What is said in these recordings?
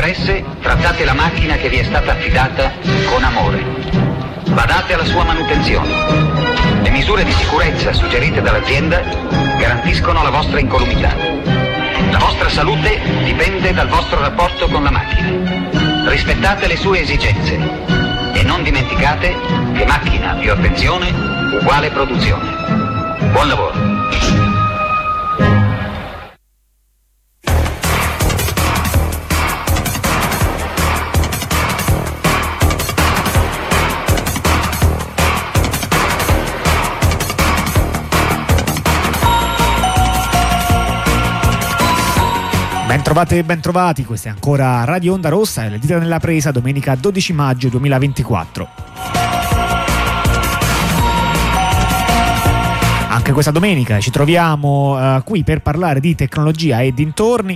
interesse, trattate la macchina che vi è stata affidata con amore. Badate alla sua manutenzione. Le misure di sicurezza suggerite dall'azienda garantiscono la vostra incolumità. La vostra salute dipende dal vostro rapporto con la macchina. Rispettate le sue esigenze e non dimenticate che macchina più attenzione uguale produzione. Buon lavoro. Bentrovati, questa è ancora Radio Onda Rossa e le dita nella presa, domenica 12 maggio 2024. Anche questa domenica ci troviamo qui per parlare di tecnologia e dintorni.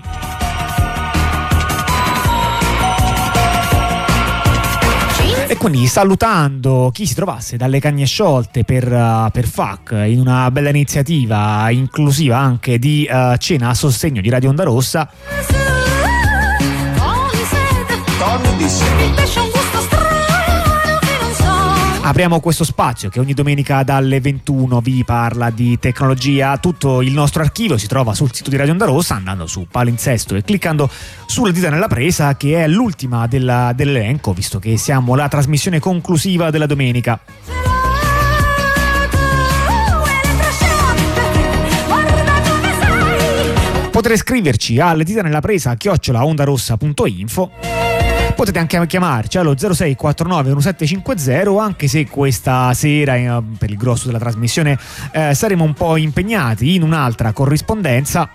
E quindi salutando chi si trovasse dalle cagne sciolte per FAC in una bella iniziativa inclusiva anche di cena a sostegno di Radio Onda Rossa. Apriamo questo spazio che ogni domenica dalle 21 vi parla di tecnologia. Tutto il nostro archivio si trova sul sito di Radio Onda Rossa andando su palinsesto e cliccando sulle dita nella presa, che è l'ultima dell'elenco, visto che siamo la trasmissione conclusiva della domenica. Potrete scriverci alle dita nella presa @ondarossa.info. Potete anche chiamarci allo 0649 1750, anche se questa sera per il grosso della trasmissione saremo un po' impegnati in un'altra corrispondenza.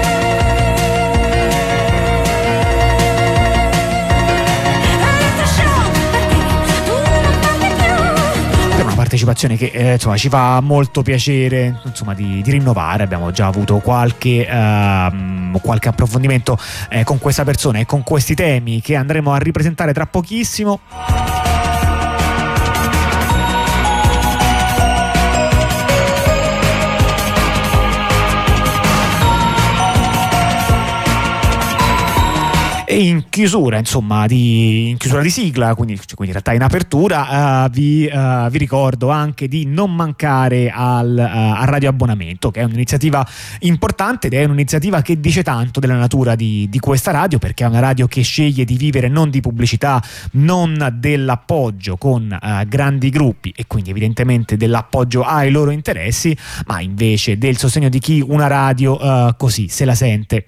Partecipazione che insomma ci fa molto piacere di rinnovare. Abbiamo già avuto qualche approfondimento con questa persona e con questi temi che andremo a ripresentare tra pochissimo. E in chiusura di sigla, quindi in realtà in apertura, vi ricordo anche di non mancare al Radio Abbonamento, che è un'iniziativa importante ed è un'iniziativa che dice tanto della natura di questa radio, perché è una radio che sceglie di vivere non di pubblicità, non dell'appoggio con grandi gruppi e quindi evidentemente dell'appoggio ai loro interessi, ma invece del sostegno di chi una radio così se la sente.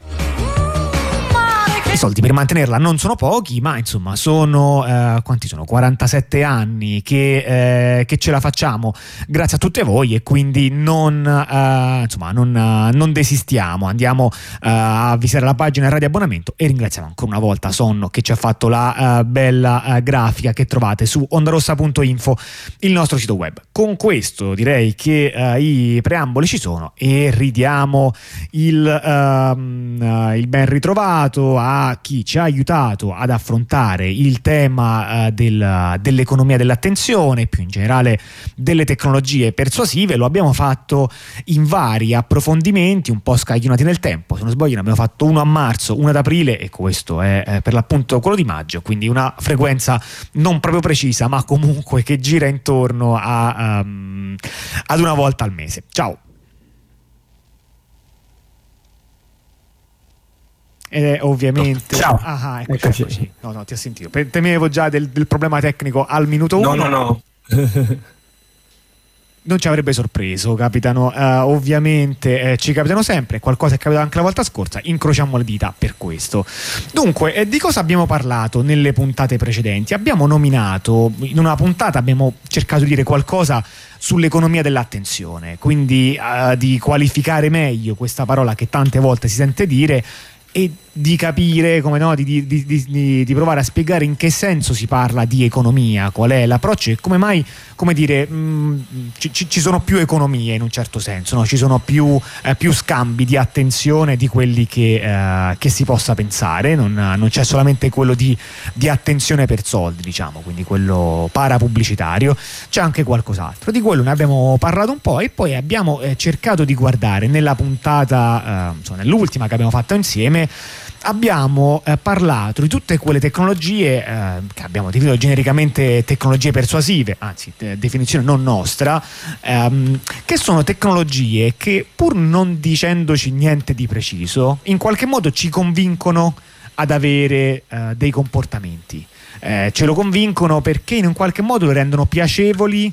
I soldi per mantenerla non sono pochi, ma insomma sono quanti sono? 47 anni che ce la facciamo grazie a tutte voi, e quindi non desistiamo, andiamo a visitare la pagina Radio Abbonamento e ringraziamo ancora una volta Sonno che ci ha fatto la bella grafica che trovate su ondarossa.info, il nostro sito web. Con questo direi che i preamboli ci sono e ridiamo il ben ritrovato a chi ci ha aiutato ad affrontare il tema dell'economia dell'attenzione, più in generale delle tecnologie persuasive. Lo abbiamo fatto in vari approfondimenti un po' scaglionati nel tempo. Se non sbaglio ne abbiamo fatto uno a marzo, uno ad aprile e questo è per l'appunto quello di maggio, quindi una frequenza non proprio precisa ma comunque che gira intorno ad una volta al mese. Ciao. Ed è ovviamente ciao. Eccoci. No, ti ho sentito. Temevo già del problema tecnico al minuto 1. No. Non ci avrebbe sorpreso, capitano ovviamente, ci capitano sempre, qualcosa è capitato anche la volta scorsa, incrociamo le dita per questo. Dunque, di cosa abbiamo parlato nelle puntate precedenti? Abbiamo nominato, in una puntata abbiamo cercato di dire qualcosa sull'economia dell'attenzione, quindi di qualificare meglio questa parola che tante volte si sente dire e di capire, come no, di provare a spiegare in che senso si parla di economia, qual è l'approccio e come mai, come dire, ci sono più economie in un certo senso, no? Ci sono più scambi di attenzione di quelli che si possa pensare, non c'è solamente quello di attenzione per soldi, diciamo, quindi quello parapubblicitario, c'è anche qualcos'altro. Di quello ne abbiamo parlato un po' e poi abbiamo cercato di guardare nella puntata, nell'ultima che abbiamo fatto insieme, abbiamo parlato di tutte quelle tecnologie che abbiamo definito genericamente tecnologie persuasive, anzi definizione non nostra, che sono tecnologie che, pur non dicendoci niente di preciso, in qualche modo ci convincono ad avere dei comportamenti. Ce lo convincono perché in un qualche modo lo rendono piacevoli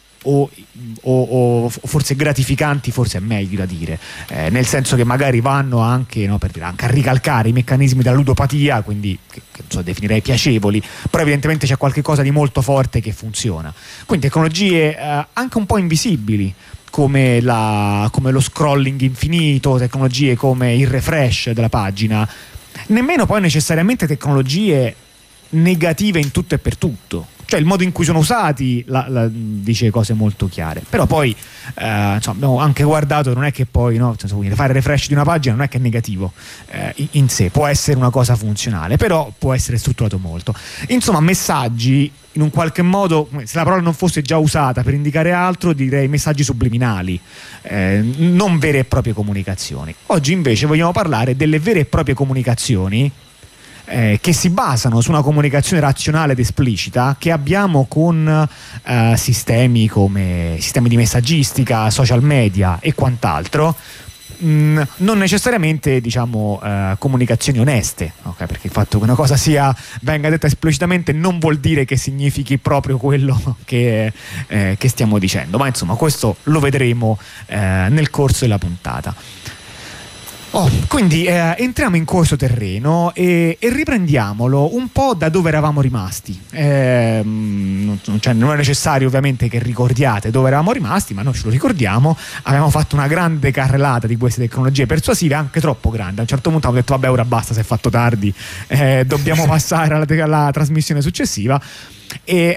o forse gratificanti, forse è meglio da dire, nel senso che magari vanno anche, no, per dire, anche a ricalcare i meccanismi della ludopatia, quindi che non so, definirei piacevoli, però evidentemente c'è qualche cosa di molto forte che funziona. Quindi tecnologie anche un po' invisibili, come lo scrolling infinito, tecnologie come il refresh della pagina, nemmeno poi necessariamente tecnologie negative in tutto e per tutto. Cioè il modo in cui sono usati dice cose molto chiare. Però poi insomma, abbiamo anche guardato, non è che poi, no, fare refresh di una pagina non è che è negativo in sé, può essere una cosa funzionale, però può essere strutturato molto. Insomma, messaggi in un qualche modo, se la parola non fosse già usata per indicare altro, direi messaggi subliminali, non vere e proprie comunicazioni. Oggi invece vogliamo parlare delle vere e proprie comunicazioni che si basano su una comunicazione razionale ed esplicita che abbiamo con sistemi come sistemi di messaggistica, social media e quant'altro, non necessariamente, diciamo, comunicazioni oneste, okay? Perché il fatto che una cosa venga detta esplicitamente non vuol dire che significhi proprio quello che stiamo dicendo, ma insomma questo lo vedremo nel corso della puntata. Quindi entriamo in questo terreno e riprendiamolo un po' da dove eravamo rimasti. Non è necessario ovviamente che ricordiate dove eravamo rimasti, ma noi ce lo ricordiamo. Abbiamo fatto una grande carrellata di queste tecnologie persuasive, anche troppo grande. A un certo punto abbiamo detto vabbè, ora basta, si è fatto tardi, dobbiamo passare alla trasmissione successiva. E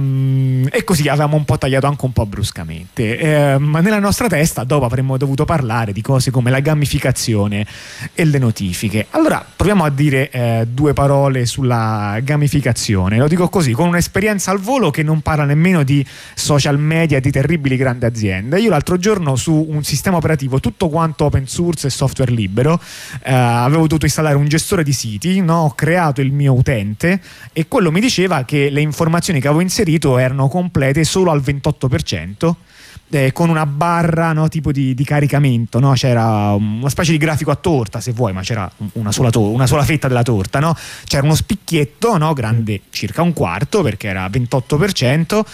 così avevamo un po' tagliato anche un po' bruscamente, ma nella nostra testa dopo avremmo dovuto parlare di cose come la gamificazione e le notifiche. Allora proviamo a dire due parole sulla gamificazione. Lo dico così, con un'esperienza al volo che non parla nemmeno di social media e di terribili grandi aziende. Io l'altro giorno, su un sistema operativo tutto quanto open source e software libero, avevo dovuto installare un gestore di siti, no? Ho creato il mio utente e quello mi diceva che le informazioni che avevo inserito erano complete solo al 28%, con una barra, no, tipo di caricamento, no? C'era una specie di grafico a torta, se vuoi, ma c'era una sola fetta della torta, no? C'era uno spicchietto, no, grande circa un quarto, perché era 28%,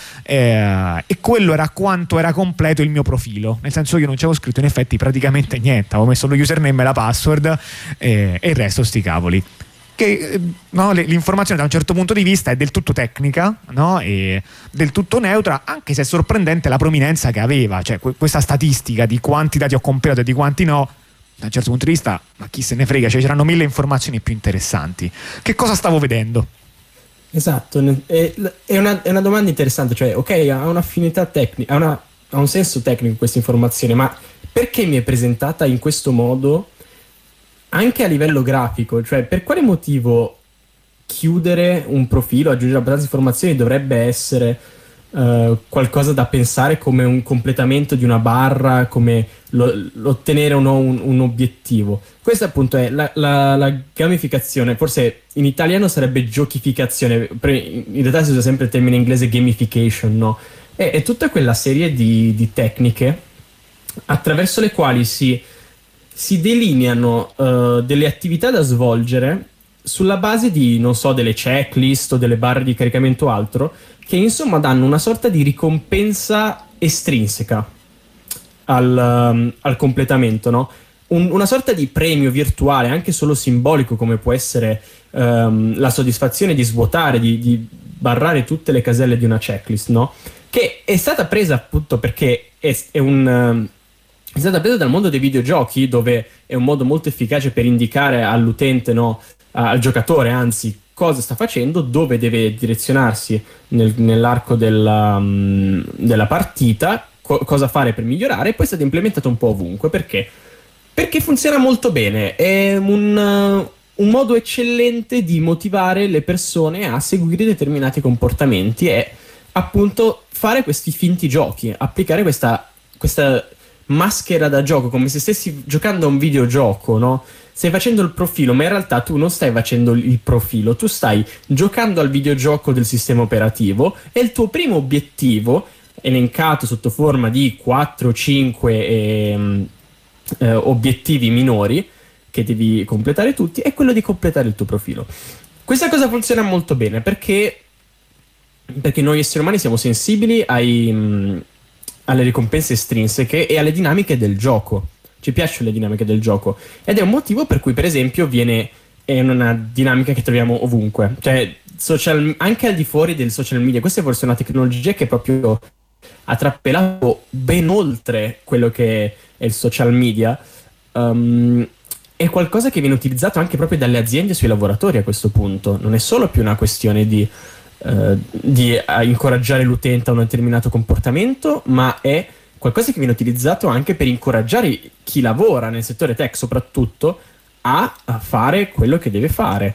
e quello era quanto era completo il mio profilo, nel senso che io non c'avevo scritto in effetti praticamente niente, avevo messo lo username e la password e il resto sti cavoli. Che, no, l'informazione da un certo punto di vista è del tutto tecnica, no? E del tutto neutra, anche se è sorprendente la prominenza che aveva, cioè questa statistica di quanti dati ho compilato e di quanti no, da un certo punto di vista, ma chi se ne frega, cioè c'erano 1000 informazioni più interessanti. Che cosa stavo vedendo? Esatto, è una domanda interessante, cioè ok, ha un'affinità tecnica, ha un senso tecnico questa informazione, ma perché mi è presentata in questo modo? Anche a livello grafico, cioè per quale motivo chiudere un profilo, aggiungere abbastanza informazioni dovrebbe essere qualcosa da pensare come un completamento di una barra, come l'ottenere o no un obiettivo. Questa appunto è la gamificazione, forse in italiano sarebbe giochificazione, in realtà si usa sempre il termine inglese gamification, no? È tutta quella serie di tecniche attraverso le quali si delineano delle attività da svolgere sulla base di, non so, delle checklist o delle barre di caricamento o altro, che insomma danno una sorta di ricompensa estrinseca al completamento, no? Una sorta di premio virtuale, anche solo simbolico, come può essere la soddisfazione di svuotare, di barrare tutte le caselle di una checklist, no? Che è stata presa appunto perché è stata presa dal mondo dei videogiochi, dove è un modo molto efficace per indicare all'utente, no, al giocatore anzi, cosa sta facendo, dove deve direzionarsi nell'arco della partita, cosa fare per migliorare. E poi è stato implementato un po' ovunque. Perché funziona molto bene, è un modo eccellente di motivare le persone a seguire determinati comportamenti e appunto fare questi finti giochi, applicare questa maschera da gioco, come se stessi giocando a un videogioco, no? Stai facendo il profilo, ma in realtà tu non stai facendo il profilo, tu stai giocando al videogioco del sistema operativo e il tuo primo obiettivo, elencato sotto forma di 4-5 obiettivi minori che devi completare tutti, è quello di completare il tuo profilo. Questa cosa funziona molto bene perché noi esseri umani siamo sensibili alle ricompense estrinseche e alle dinamiche del gioco. Ci piacciono le dinamiche del gioco ed è un motivo per cui, per esempio, è una dinamica che troviamo ovunque, cioè anche al di fuori del social media. Questa è forse una tecnologia che proprio ha trappelato ben oltre quello che è il social media. È qualcosa che viene utilizzato anche proprio dalle aziende sui lavoratori a questo punto. Non è solo più una questione di incoraggiare l'utente a un determinato comportamento, ma è qualcosa che viene utilizzato anche per incoraggiare chi lavora nel settore tech soprattutto a fare quello che deve fare.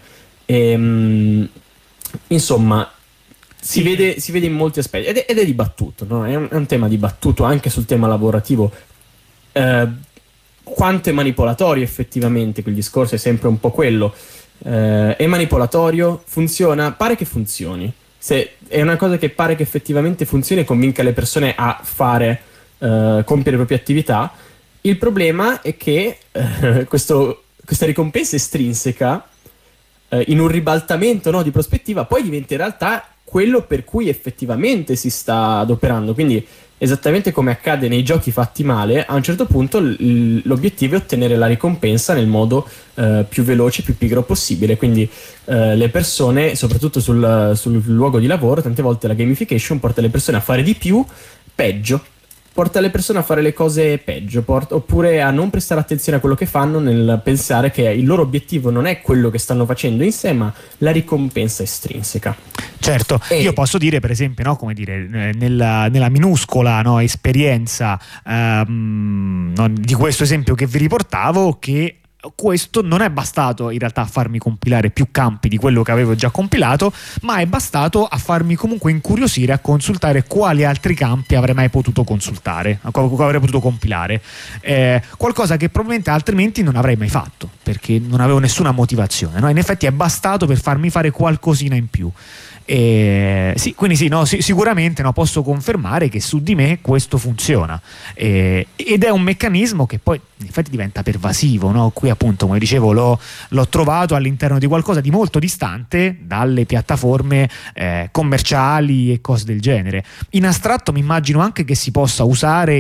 Insomma, si vede in molti aspetti ed è dibattuto, no? È un tema dibattuto anche sul tema lavorativo. Quanto è manipolatorio effettivamente, quel discorso è sempre un po' quello. È manipolatorio? Funziona? Pare che funzioni. Se è una cosa che pare che effettivamente funzioni e convinca le persone a compiere le proprie attività. Il problema è che questa ricompensa estrinseca, in un ribaltamento, no, di prospettiva, poi diventa in realtà quello per cui effettivamente si sta adoperando. Quindi, esattamente come accade nei giochi fatti male, a un certo punto l'obiettivo è ottenere la ricompensa nel modo più veloce, più pigro possibile. Quindi le persone, soprattutto sul luogo di lavoro, tante volte la gamification porta le persone a fare di più, peggio. Porta le persone a fare le cose peggio, oppure a non prestare attenzione a quello che fanno, nel pensare che il loro obiettivo non è quello che stanno facendo in sé, ma la ricompensa estrinseca. Certo, io posso dire, per esempio, no, come dire, nella minuscola, no, esperienza no, di questo esempio che vi riportavo, che questo non è bastato in realtà a farmi compilare più campi di quello che avevo già compilato, ma è bastato a farmi comunque incuriosire a consultare quali altri campi avrei mai potuto consultare, avrei potuto compilare, qualcosa che probabilmente altrimenti non avrei mai fatto, perché non avevo nessuna motivazione, no? In effetti è bastato per farmi fare qualcosina in più. Sì, quindi sì, no, sicuramente, no, posso confermare che su di me questo funziona, ed è un meccanismo che poi in effetti diventa pervasivo, no? Qui appunto, come dicevo, l'ho trovato all'interno di qualcosa di molto distante dalle piattaforme commerciali e cose del genere. In astratto mi immagino anche che si possa usare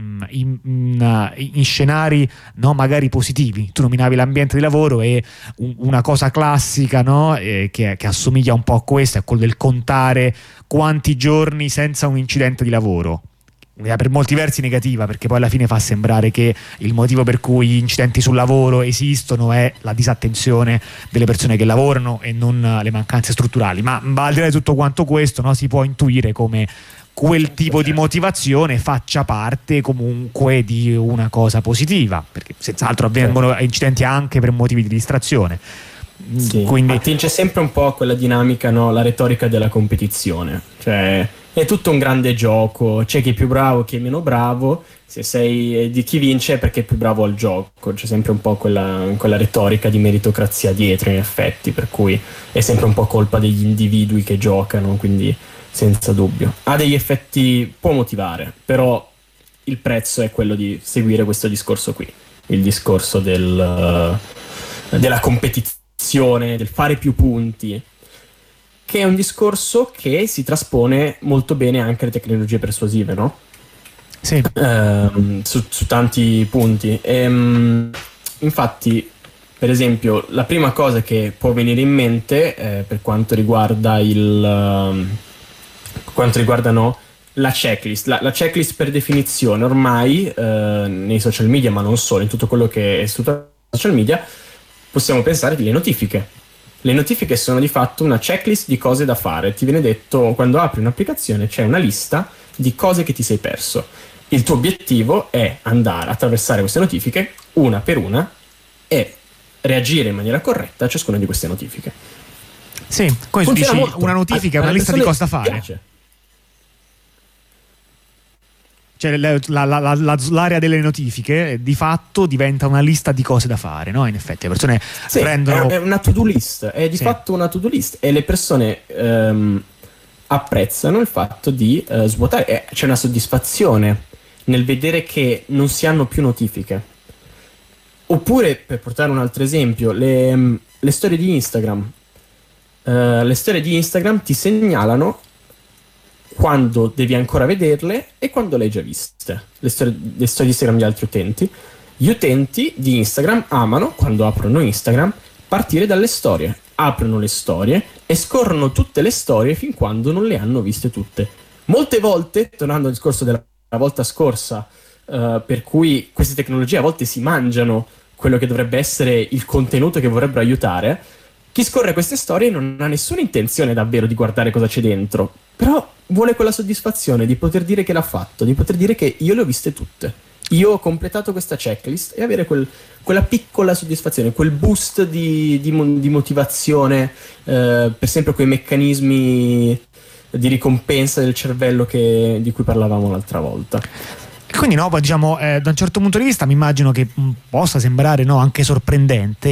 in scenari, no, magari positivi. Tu nominavi l'ambiente di lavoro, e una cosa classica, no, che assomiglia un po' a questo è quello del contare quanti giorni senza un incidente di lavoro. Per molti versi negativa, perché poi alla fine fa sembrare che il motivo per cui gli incidenti sul lavoro esistono è la disattenzione delle persone che lavorano e non le mancanze strutturali, ma al di là di tutto quanto questo, no, si può intuire come quel tipo di motivazione faccia parte comunque di una cosa positiva, perché senz'altro avvengono incidenti anche per motivi di distrazione. Sì, quindi attinge sempre un po' a quella dinamica, no? La retorica della competizione, cioè è tutto un grande gioco, c'è chi è più bravo, chi è meno bravo, se sei di chi vince è perché è più bravo al gioco, c'è sempre un po' quella retorica di meritocrazia dietro, in effetti, per cui è sempre un po' colpa degli individui che giocano, quindi senza dubbio ha degli effetti, può motivare, però il prezzo è quello di seguire questo discorso qui, il discorso della competizione, del fare più punti, che è un discorso che si traspone molto bene anche alle tecnologie persuasive, no? Sì. Su tanti punti. Infatti, per esempio, la prima cosa che può venire in mente per quanto riguarda no, la checklist. La checklist, per definizione, ormai nei social media, ma non solo, in tutto quello che è su social media, possiamo pensare alle notifiche. Le notifiche sono di fatto una checklist di cose da fare. Ti viene detto, quando apri un'applicazione c'è una lista di cose che ti sei perso. Il tuo obiettivo è andare a attraversare queste notifiche una per una e reagire in maniera corretta a ciascuna di queste notifiche. Sì, come dici, una notifica è una lista di cose da fare. Cioè l'area delle notifiche di fatto diventa una lista di cose da fare, no? In effetti le persone prendono... È una to-do list, è di fatto una to-do list, e le persone apprezzano il fatto di svuotare. C'è una soddisfazione nel vedere che non si hanno più notifiche. Oppure, per portare un altro esempio, le storie di Instagram. Le storie di Instagram ti segnalano quando devi ancora vederle e quando le hai già viste. Le storie di Instagram di altri utenti. Gli utenti di Instagram amano, quando aprono Instagram, partire dalle storie. Aprono le storie e scorrono tutte le storie fin quando non le hanno viste tutte. Molte volte, tornando al discorso della volta scorsa, per cui queste tecnologie a volte si mangiano quello che dovrebbe essere il contenuto che vorrebbero aiutare, chi scorre queste storie non ha nessuna intenzione davvero di guardare cosa c'è dentro, però vuole quella soddisfazione di poter dire che l'ha fatto, di poter dire che io le ho viste tutte, io ho completato questa checklist, e avere quella piccola soddisfazione, quel boost di motivazione, per sempre quei meccanismi di ricompensa del cervello di cui parlavamo l'altra volta. Quindi no, diciamo, da un certo punto di vista mi immagino che possa sembrare, no, anche sorprendente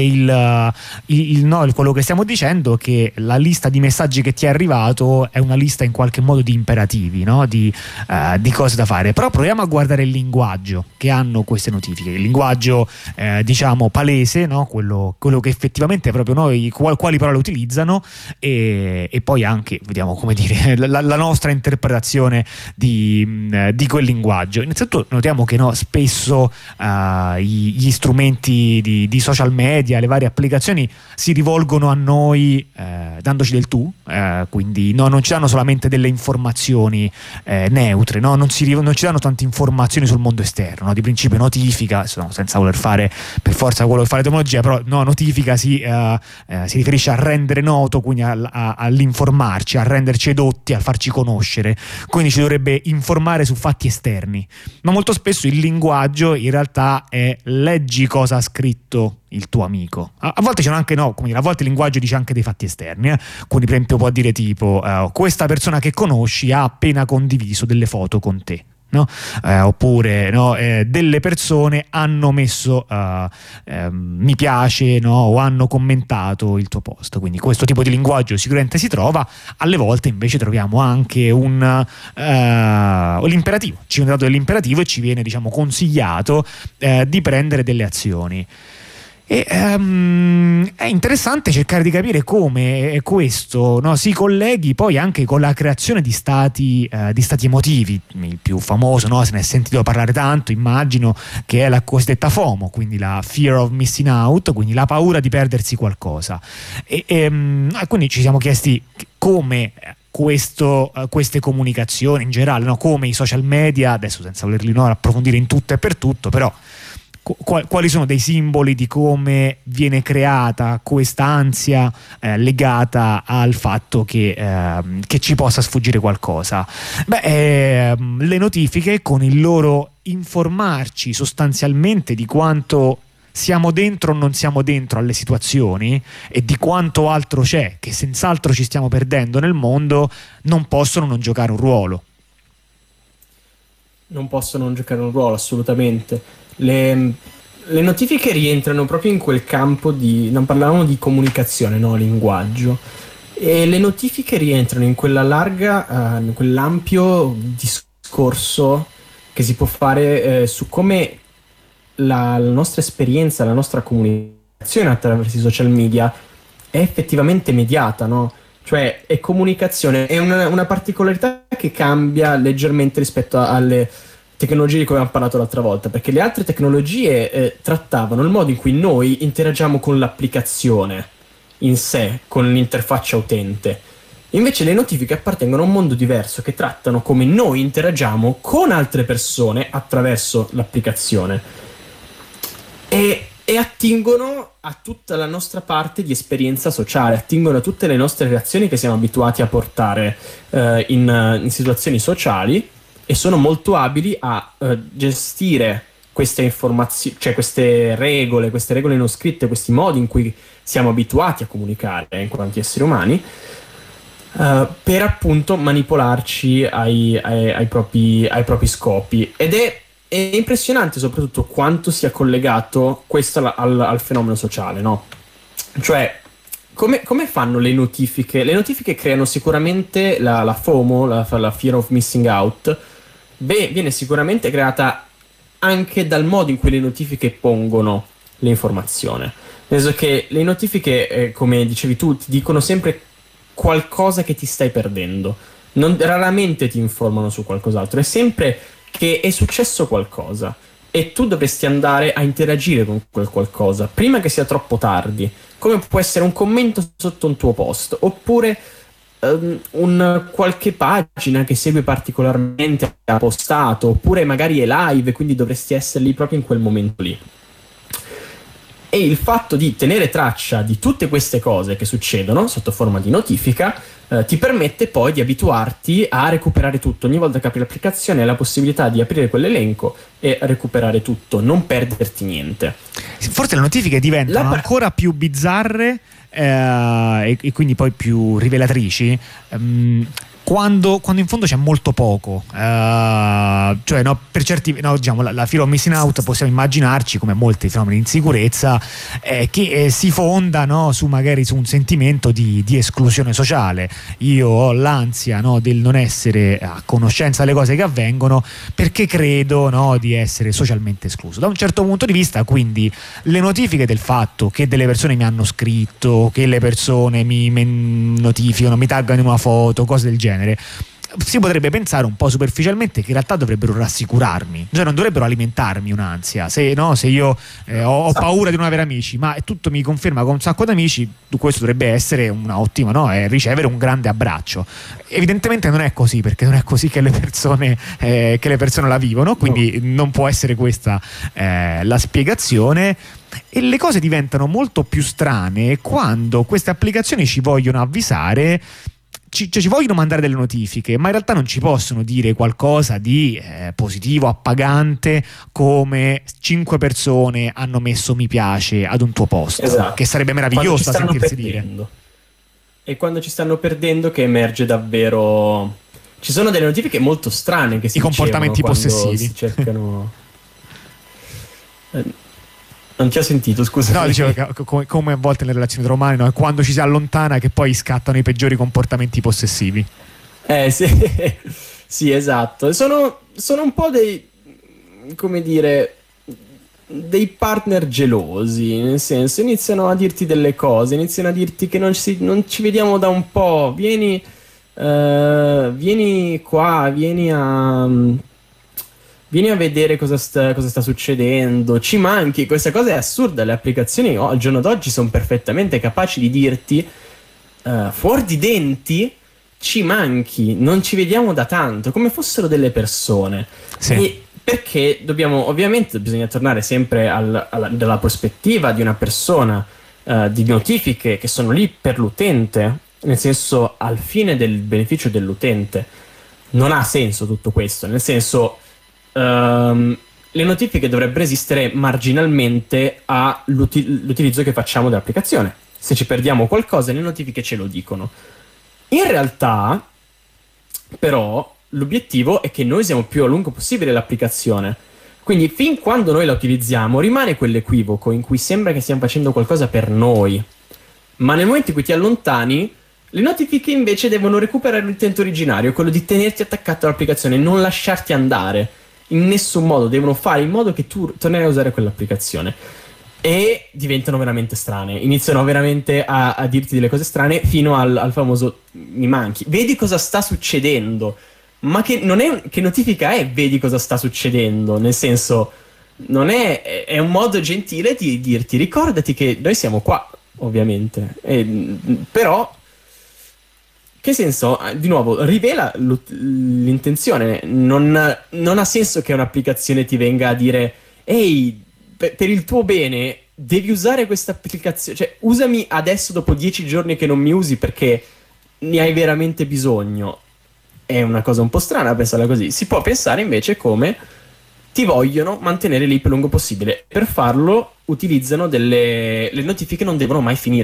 quello che stiamo dicendo, che la lista di messaggi che ti è arrivato è una lista in qualche modo di imperativi, no? Di cose da fare. Però proviamo a guardare il linguaggio che hanno queste notifiche, il linguaggio diciamo palese, no? Quello che effettivamente proprio noi quali parole utilizzano, e poi anche vediamo, come dire, la nostra interpretazione di quel linguaggio. Innanzitutto notiamo che spesso gli strumenti di social media, le varie applicazioni si rivolgono a noi dandoci del tu, quindi non ci danno solamente delle informazioni neutre, no? Non ci danno tante informazioni sul mondo esterno, no? Di principio notifica, senza voler fare per forza quello che fa la tecnologia, però notifica si riferisce a rendere noto, quindi all'informarci, a renderci edotti, a farci conoscere, quindi ci dovrebbe informare su fatti esterni. Ma molto spesso il linguaggio in realtà è: leggi cosa ha scritto il tuo amico. A volte c'è anche a volte il linguaggio dice anche dei fatti esterni, quindi per esempio può dire tipo questa persona che conosci ha appena condiviso delle foto con te. No? Oppure delle persone hanno messo mi piace, no? O hanno commentato il tuo post. Quindi questo tipo di linguaggio sicuramente si trova. Alle volte invece troviamo anche l'imperativo, ci viene dato dell'imperativo e ci viene consigliato di prendere delle azioni. E è interessante cercare di capire come questo si colleghi poi anche con la creazione di stati emotivi. Il più famoso, se ne è sentito parlare tanto, immagino, che è la cosiddetta FOMO, quindi la fear of missing out, quindi la paura di perdersi qualcosa. E quindi ci siamo chiesti come queste comunicazioni in generale, come i social media, adesso senza volerli approfondire in tutto e per tutto, però quali sono dei simboli di come viene creata questa ansia legata al fatto che ci possa sfuggire qualcosa? Le notifiche, con il loro informarci sostanzialmente di quanto siamo dentro o non siamo dentro alle situazioni e di quanto altro c'è, che senz'altro ci stiamo perdendo nel mondo, non possono non giocare un ruolo. Non possono non giocare un ruolo, assolutamente. Le notifiche rientrano proprio in quel campo non parlavamo di comunicazione, linguaggio, e le notifiche rientrano in quella in quell'ampio discorso che si può fare su come la nostra esperienza, la nostra comunicazione attraverso i social media è effettivamente mediata, no? Cioè è comunicazione, è una particolarità che cambia leggermente rispetto alle tecnologie di cui abbiamo parlato l'altra volta, perché le altre tecnologie trattavano il modo in cui noi interagiamo con l'applicazione in sé, con l'interfaccia utente. Invece le notifiche appartengono a un mondo diverso, che trattano come noi interagiamo con altre persone attraverso l'applicazione e attingono a tutta la nostra parte di esperienza sociale, attingono a tutte le nostre reazioni che siamo abituati a portare in situazioni sociali, e sono molto abili a gestire queste informazioni, cioè queste regole non scritte, questi modi in cui siamo abituati a comunicare in quanto esseri umani, per appunto manipolarci ai propri scopi. Ed è impressionante soprattutto quanto sia collegato questo al fenomeno sociale, no? Cioè, come fanno le notifiche? Le notifiche creano sicuramente la FOMO, la fear of missing out. Viene sicuramente creata anche dal modo in cui le notifiche pongono l'informazione. Nel senso che le notifiche, come dicevi tu, ti dicono sempre qualcosa che ti stai perdendo. Raramente ti informano su qualcos'altro. È sempre che è successo qualcosa e tu dovresti andare a interagire con quel qualcosa prima che sia troppo tardi, come può essere un commento sotto un tuo post, oppure qualche pagina che segue particolarmente ha postato, oppure magari è live, quindi dovresti essere lì proprio in quel momento lì. E il fatto di tenere traccia di tutte queste cose che succedono sotto forma di notifica ti permette poi di abituarti a recuperare tutto. Ogni volta che apri l'applicazione hai la possibilità di aprire quell'elenco e recuperare tutto, non perderti niente. Forse le notifiche diventano ancora più bizzarre e quindi poi più rivelatrici quando in fondo c'è molto poco, cioè no, per certi, no, diciamo la fear of missing out possiamo immaginarci come molti fenomeni di insicurezza che si fonda, no, magari su un sentimento di esclusione sociale. Io ho l'ansia, no, del non essere a conoscenza delle cose che avvengono perché credo, no, di essere socialmente escluso da un certo punto di vista. Quindi le notifiche del fatto che delle persone mi hanno scritto, che le persone mi notificano, mi taggano in una foto, cose del genere, si potrebbe pensare un po' superficialmente che in realtà dovrebbero rassicurarmi, cioè non dovrebbero alimentarmi un'ansia. Se io ho paura di non avere amici, ma tutto mi conferma con un sacco di amici, questo dovrebbe essere una ottima, no? È ricevere un grande abbraccio. Evidentemente non è così, perché non è così che le persone la vivono, quindi non può essere questa la spiegazione. E le cose diventano molto più strane quando queste applicazioni ci vogliono avvisare, ci vogliono mandare delle notifiche, ma in realtà non ci possono dire qualcosa di positivo, appagante, come 5 persone hanno messo mi piace ad un tuo post. Esatto. Che sarebbe meraviglioso da sentirsi dire. E quando ci stanno perdendo che emerge davvero, ci sono delle notifiche molto strane che si comportamenti possessivi si cercano. Non ti ho sentito, scusa. No, dicevo che come a volte nelle relazioni romane, no? Quando ci si allontana che poi scattano i peggiori comportamenti possessivi. Sì, sì, esatto. Sono un po' dei partner gelosi, nel senso, iniziano a dirti delle cose, iniziano a dirti che non ci vediamo da un po', vieni qua, vieni a vedere cosa sta succedendo, ci manchi. Questa cosa è assurda. Le applicazioni al giorno d'oggi sono perfettamente capaci di dirti fuori di denti ci manchi, non ci vediamo da tanto, come fossero delle persone. Sì. E perché ovviamente bisogna tornare sempre dalla prospettiva di una persona, di notifiche che sono lì per l'utente, nel senso al fine del beneficio dell'utente. Non ha senso tutto questo, nel senso le notifiche dovrebbero esistere marginalmente all'utilizzo che facciamo dell'applicazione. Se ci perdiamo qualcosa, le notifiche ce lo dicono. In realtà, però, l'obiettivo è che noi usiamo più a lungo possibile l'applicazione. Quindi, fin quando noi la utilizziamo, rimane quell'equivoco in cui sembra che stiamo facendo qualcosa per noi. Ma nel momento in cui ti allontani, le notifiche invece devono recuperare l'intento originario, quello di tenerti attaccato all'applicazione, non lasciarti andare. In nessun modo, devono fare in modo che tu tornerai a usare quell'applicazione. E diventano veramente strane, iniziano veramente a dirti delle cose strane, fino al famoso mi manchi, vedi cosa sta succedendo. Ma che notifica è vedi cosa sta succedendo? Nel senso, non è un modo gentile di dirti ricordati che noi siamo qua, ovviamente. Però che senso? Di nuovo, rivela l'intenzione. Non ha senso che un'applicazione ti venga a dire ehi, per il tuo bene devi usare questa applicazione, cioè usami adesso dopo 10 giorni che non mi usi perché ne hai veramente bisogno. È una cosa un po' strana pensarla così. Si può pensare invece come ti vogliono mantenere lì il più lungo possibile. Per farlo utilizzano le notifiche non devono mai finire.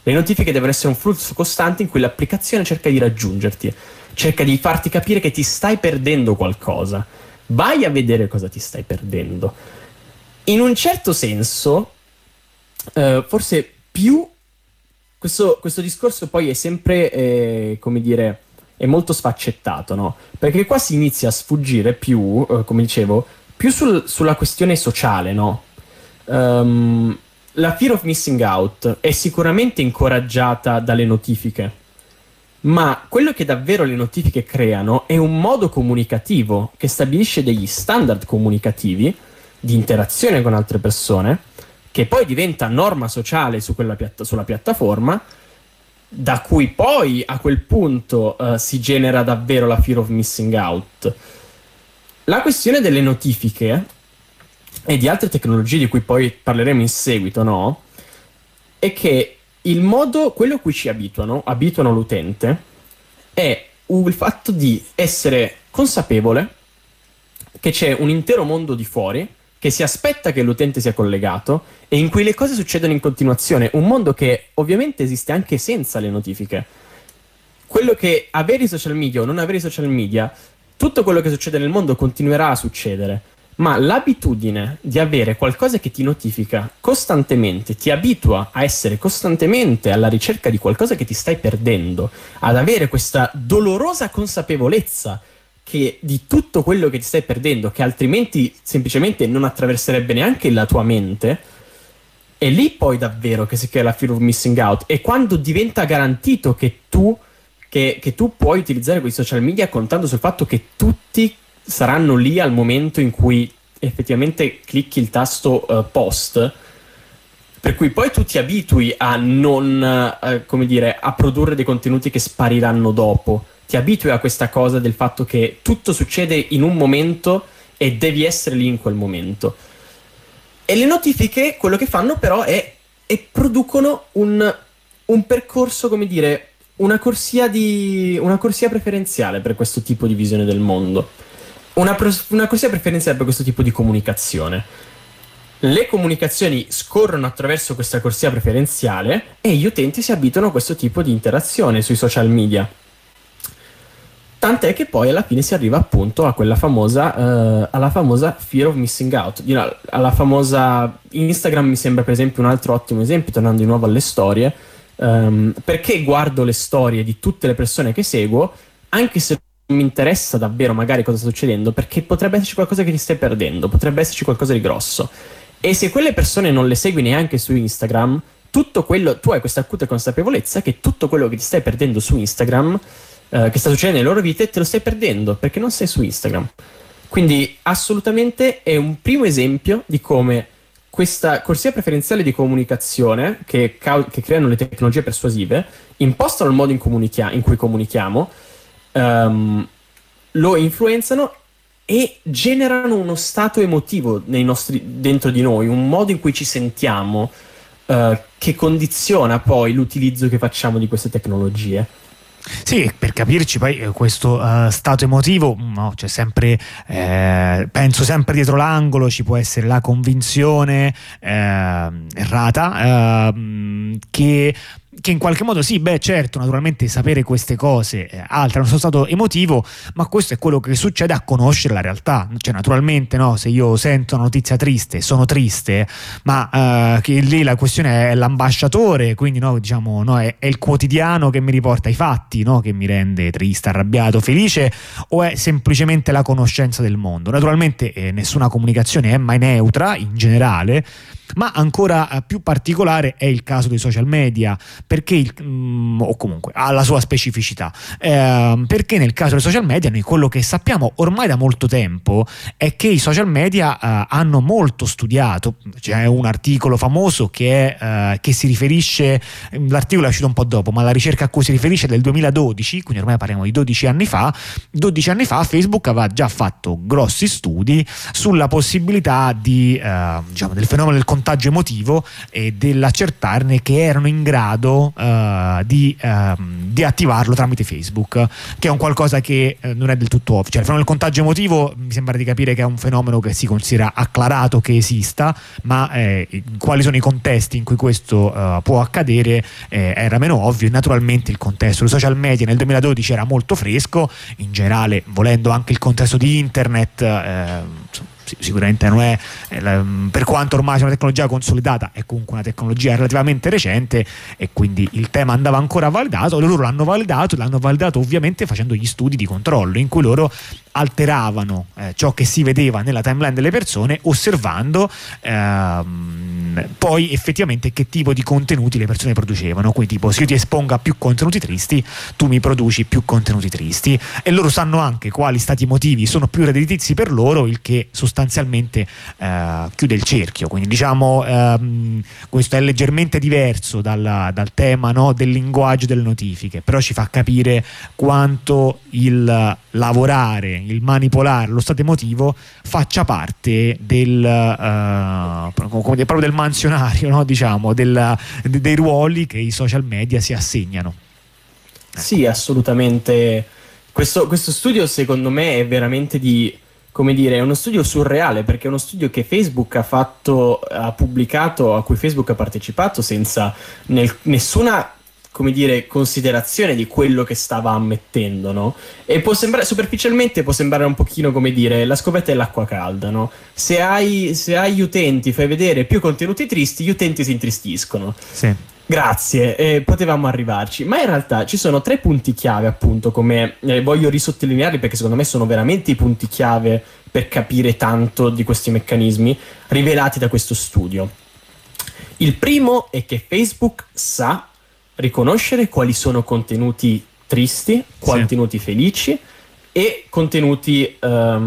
Le notifiche devono essere un flusso costante in cui l'applicazione cerca di raggiungerti, cerca di farti capire che ti stai perdendo qualcosa. Vai a vedere cosa ti stai perdendo. In un certo senso, forse più questo discorso poi è sempre, come dire, è molto sfaccettato, no? Perché qua si inizia a sfuggire più, come dicevo, più sulla questione sociale, no? La fear of missing out è sicuramente incoraggiata dalle notifiche, ma quello che davvero le notifiche creano è un modo comunicativo che stabilisce degli standard comunicativi di interazione con altre persone, che poi diventa norma sociale sulla piattaforma, da cui poi a quel punto si genera davvero la fear of missing out. La questione delle notifiche e di altre tecnologie di cui poi parleremo in seguito, no? È che il modo, quello a cui ci abituano l'utente, è il fatto di essere consapevole che c'è un intero mondo di fuori che si aspetta che l'utente sia collegato e in cui le cose succedono in continuazione, un mondo che ovviamente esiste anche senza le notifiche. Quello che avere i social media o non avere i social media, tutto quello che succede nel mondo continuerà a succedere, ma l'abitudine di avere qualcosa che ti notifica costantemente, ti abitua a essere costantemente alla ricerca di qualcosa che ti stai perdendo, ad avere questa dolorosa consapevolezza che di tutto quello che ti stai perdendo, che altrimenti semplicemente non attraverserebbe neanche la tua mente, è lì poi davvero che si crea la fear of missing out. E quando diventa garantito che tu puoi utilizzare quei social media contando sul fatto che tutti saranno lì al momento in cui effettivamente clicchi il tasto post, per cui poi tu ti abitui a non, come dire, a produrre dei contenuti che spariranno dopo. Ti abitui a questa cosa del fatto che tutto succede in un momento e devi essere lì in quel momento. E le notifiche quello che fanno però è producono un percorso, come dire, una corsia preferenziale per questo tipo di visione del mondo. Una corsia preferenziale per questo tipo di comunicazione. Le comunicazioni scorrono attraverso questa corsia preferenziale e gli utenti si abituano a questo tipo di interazione sui social media. Tant'è che poi alla fine si arriva appunto a quella famosa alla famosa fear of missing out, alla famosa Instagram. Mi sembra per esempio un altro ottimo esempio, tornando di nuovo alle storie, perché guardo le storie di tutte le persone che seguo, anche se non mi interessa davvero magari cosa sta succedendo, perché potrebbe esserci qualcosa che ti stai perdendo, potrebbe esserci qualcosa di grosso. E se quelle persone non le segui neanche su Instagram, tutto quello, tu hai questa acuta consapevolezza che tutto quello che ti stai perdendo su Instagram, che sta succedendo nelle loro vite, te lo stai perdendo perché non sei su Instagram. Quindi assolutamente è un primo esempio di come questa corsia preferenziale di comunicazione che creano le tecnologie persuasive impostano il modo in cui comunichiamo, lo influenzano e generano uno stato emotivo dentro di noi, un modo in cui ci sentiamo, che condiziona poi l'utilizzo che facciamo di queste tecnologie. Sì, per capirci poi questo stato emotivo, no, c'è sempre, penso sempre dietro l'angolo ci può essere la convinzione errata che in qualche modo sì, beh certo, naturalmente sapere queste cose altra il nostro stato emotivo, ma questo è quello che succede a conoscere la realtà. Cioè naturalmente no, se io sento una notizia triste, sono triste, ma che lì la questione è l'ambasciatore, quindi no, diciamo, no, è il quotidiano che mi riporta i fatti, no, che mi rende triste, arrabbiato, felice, o è semplicemente la conoscenza del mondo. Naturalmente nessuna comunicazione è mai neutra in generale, ma ancora più particolare è il caso dei social media, perché o comunque ha la sua specificità, perché nel caso dei social media noi quello che sappiamo ormai da molto tempo è che i social media hanno molto studiato. C'è un articolo famoso che si riferisce, l'articolo è uscito un po' dopo, ma la ricerca a cui si riferisce è del 2012, quindi ormai parliamo di 12 anni fa. 12 anni fa Facebook aveva già fatto grossi studi sulla possibilità di diciamo del fenomeno del contagio emotivo e dell'accertarne che erano in grado cercando di attivarlo tramite Facebook, che è un qualcosa che non è del tutto ovvio. Cioè, il fenomeno del contagio emotivo mi sembra di capire che è un fenomeno che si considera acclarato che esista, ma quali sono i contesti in cui questo può accadere era meno ovvio. E naturalmente il contesto dei social media nel 2012 era molto fresco, in generale, volendo anche il contesto di internet, sicuramente non è, per quanto ormai sia una tecnologia consolidata, è comunque una tecnologia relativamente recente, e quindi il tema andava ancora validato. Loro l'hanno validato ovviamente facendo gli studi di controllo in cui loro alteravano ciò che si vedeva nella timeline delle persone, osservando poi effettivamente che tipo di contenuti le persone producevano. Quindi tipo, se io ti espongo a più contenuti tristi, tu mi produci più contenuti tristi, e loro sanno anche quali stati emotivi sono più redditizi per loro, il che sostanzialmente chiude il cerchio. Quindi diciamo questo è leggermente diverso dal tema, no, del linguaggio delle notifiche, però ci fa capire quanto il lavorare, il manipolare lo stato emotivo faccia parte proprio del mansionario, no? Diciamo dei ruoli che i social media si assegnano. Sì, assolutamente. Questo studio secondo me è veramente è uno studio surreale, perché è uno studio che Facebook ha pubblicato, a cui Facebook ha partecipato senza nessuna considerazione di quello che stava ammettendo, no? E superficialmente può sembrare un pochino la scoperta dell'acqua calda, no? Se hai gli utenti, fai vedere più contenuti tristi, gli utenti si intristiscono. Sì. Grazie, potevamo arrivarci, ma in realtà ci sono 3 punti chiave, appunto, come voglio risottolinearli perché secondo me sono veramente i punti chiave per capire tanto di questi meccanismi rivelati da questo studio. Il primo è che Facebook sa riconoscere quali sono contenuti tristi, contenuti felici e contenuti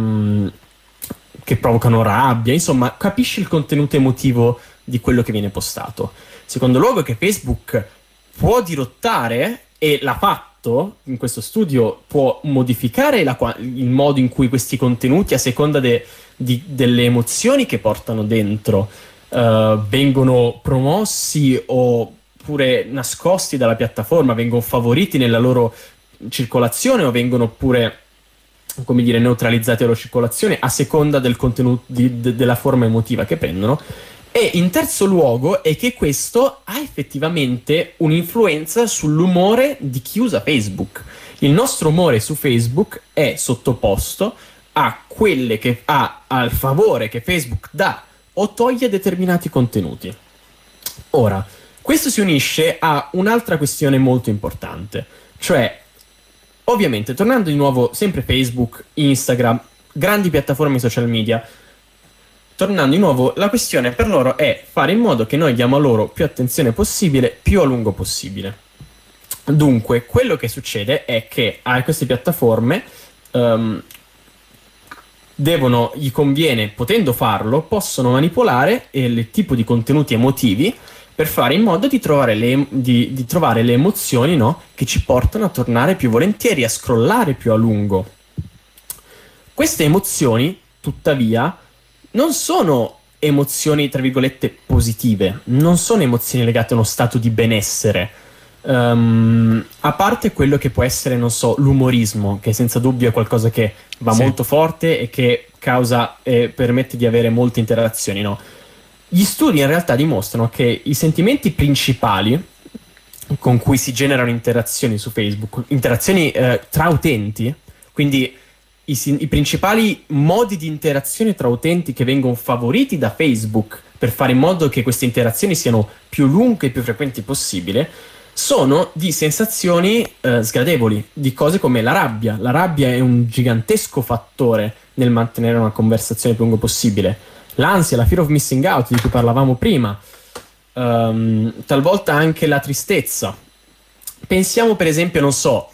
che provocano rabbia. Insomma, capisce il contenuto emotivo di quello che viene postato. Secondo luogo, che Facebook può dirottare, e l'ha fatto in questo studio, può modificare il modo in cui questi contenuti, a seconda delle emozioni che portano dentro, vengono promossi oppure nascosti dalla piattaforma, vengono favoriti nella loro circolazione o vengono pure neutralizzati dalla loro circolazione, a seconda del contenuto, della forma emotiva che prendono. E in terzo luogo è che questo ha effettivamente un'influenza sull'umore di chi usa Facebook. Il nostro umore su Facebook è sottoposto al favore che Facebook dà o toglie determinati contenuti. Ora, questo si unisce a un'altra questione molto importante, cioè, ovviamente, tornando di nuovo sempre Facebook, Instagram, grandi piattaforme social media, tornando di nuovo, la questione per loro è fare in modo che noi diamo a loro più attenzione possibile, più a lungo possibile. Dunque, quello che succede è che a queste piattaforme gli conviene, potendo farlo, possono manipolare il tipo di contenuti emotivi per fare in modo di trovare le emozioni, no, che ci portano a tornare più volentieri, a scrollare più a lungo. Queste emozioni, tuttavia, non sono emozioni, tra virgolette, positive, non sono emozioni legate a uno stato di benessere, a parte quello che può essere, non so, l'umorismo, che senza dubbio è qualcosa che va molto forte e che permette di avere molte interazioni, no? Gli studi in realtà dimostrano che i sentimenti principali con cui si generano interazioni su Facebook, interazioni tra utenti, quindi i principali modi di interazione tra utenti che vengono favoriti da Facebook per fare in modo che queste interazioni siano più lunghe e più frequenti possibile, sono di sensazioni sgradevoli, di cose come la rabbia. La rabbia è un gigantesco fattore nel mantenere una conversazione più lungo possibile. L'ansia, la fear of missing out di cui parlavamo prima, talvolta anche la tristezza. Pensiamo per esempio, non so,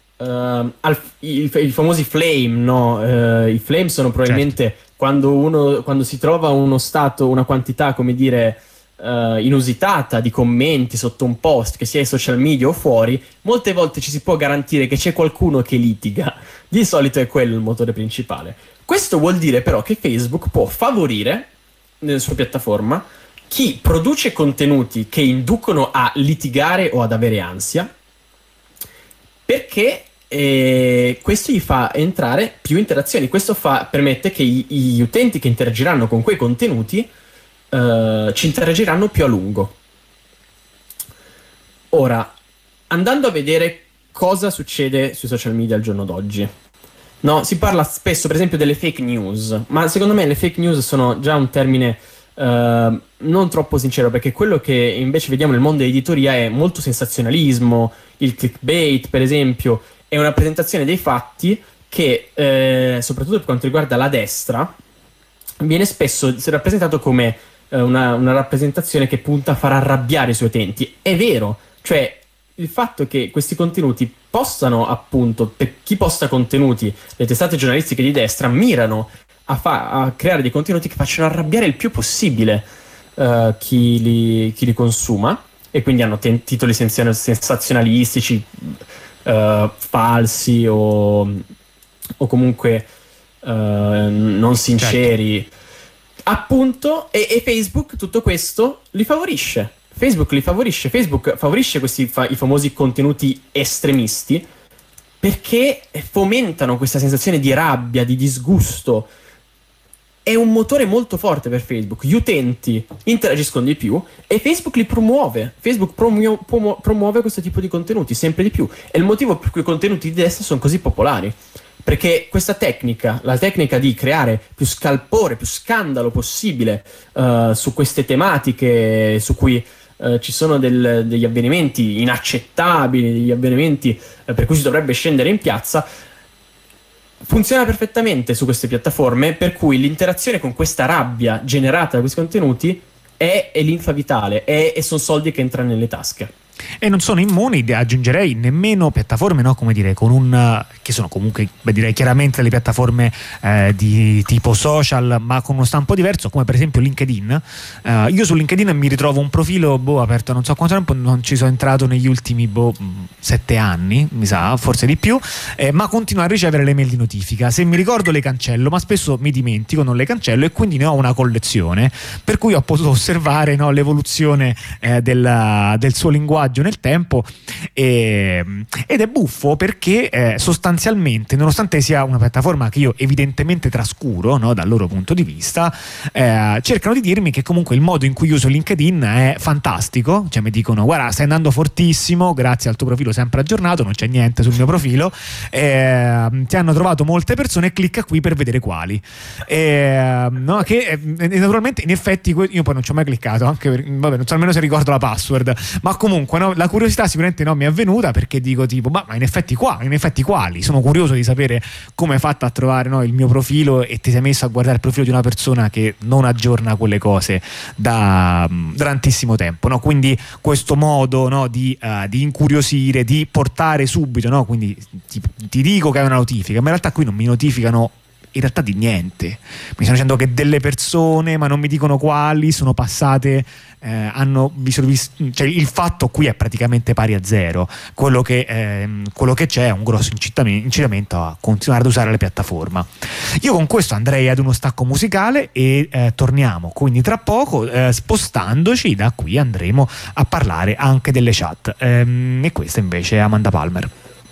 i famosi flame, no? I flame sono probabilmente quando si trova uno stato, una quantità, come dire, inusitata di commenti sotto un post, che sia ai social media o fuori. Molte volte ci si può garantire che c'è qualcuno che litiga. Di solito è quello il motore principale. Questo vuol dire però che Facebook può favorire nella sua piattaforma chi produce contenuti che inducono a litigare o ad avere ansia, perché questo gli fa entrare più interazioni. Questo permette che gli utenti che interagiranno con quei contenuti ci interagiranno più a lungo. Ora, andando a vedere cosa succede sui social media al giorno d'oggi, no, si parla spesso per esempio delle fake news, ma secondo me le fake news sono già un termine non troppo sincero, perché quello che invece vediamo nel mondo dell'editoria è molto sensazionalismo. Il clickbait, per esempio, è una presentazione dei fatti che soprattutto per quanto riguarda la destra viene spesso rappresentato come una rappresentazione che punta a far arrabbiare i suoi utenti. È vero, cioè il fatto che questi contenuti possano, appunto, per chi posta contenuti, le testate giornalistiche di destra mirano a creare dei contenuti che facciano arrabbiare il più possibile chi li consuma, e quindi hanno titoli sensazionalistici, falsi o comunque non sinceri, certo. Appunto, e Facebook tutto questo li favorisce. Facebook favorisce questi i famosi contenuti estremisti, perché fomentano questa sensazione di rabbia, di disgusto. È un motore molto forte per Facebook. Gli utenti interagiscono di più e Facebook li promuove. Facebook promuove questo tipo di contenuti sempre di più. È il motivo per cui i contenuti di destra sono così popolari. Perché questa tecnica, la tecnica di creare più scalpore, più scandalo possibile su queste tematiche su cui ci sono degli avvenimenti inaccettabili, degli avvenimenti per cui si dovrebbe scendere in piazza, funziona perfettamente su queste piattaforme, per cui l'interazione con questa rabbia generata da questi contenuti è linfa vitale e sono soldi che entrano nelle tasche. E non sono immuni, aggiungerei, nemmeno piattaforme, no, come dire, che sono comunque, direi chiaramente le piattaforme di tipo social, ma con uno stampo diverso, come per esempio LinkedIn. Io su LinkedIn mi ritrovo un profilo aperto non so quanto tempo, non ci sono entrato negli ultimi 7 anni, mi sa, forse di più, ma continuo a ricevere le mail di notifica. Se mi ricordo le cancello, ma spesso mi dimentico, non le cancello, e quindi ne ho una collezione, per cui ho potuto osservare, no, l'evoluzione del suo linguaggio nel tempo, ed è buffo perché sostanzialmente, nonostante sia una piattaforma che io evidentemente trascuro, no, dal loro punto di vista, cercano di dirmi che comunque il modo in cui uso LinkedIn è fantastico. Cioè mi dicono: guarda, stai andando fortissimo grazie al tuo profilo sempre aggiornato, non c'è niente sul mio profilo, ti hanno trovato molte persone, clicca qui per vedere quali, no, che naturalmente in effetti io poi non ci ho mai cliccato, anche vabbè, non so almeno se ricordo la password, ma comunque, no, la curiosità sicuramente non mi è avvenuta, perché dico tipo ma in effetti quali? Sono curioso di sapere come hai fatto a trovare, no, il mio profilo, e ti sei messo a guardare il profilo di una persona che non aggiorna quelle cose da tantissimo tempo, no? Quindi questo modo, no, di incuriosire, di portare subito, no? Quindi ti dico che hai una notifica, ma in realtà qui non mi notificano in realtà di niente. Mi stanno dicendo che delle persone, ma non mi dicono quali, sono passate, cioè il fatto qui è praticamente pari a zero. Quello che c'è è un grosso incitamento a continuare ad usare le piattaforme. Io con questo andrei ad uno stacco musicale e torniamo quindi tra poco, spostandoci da qui andremo a parlare anche delle chat, e questa invece è Amanda Palmer.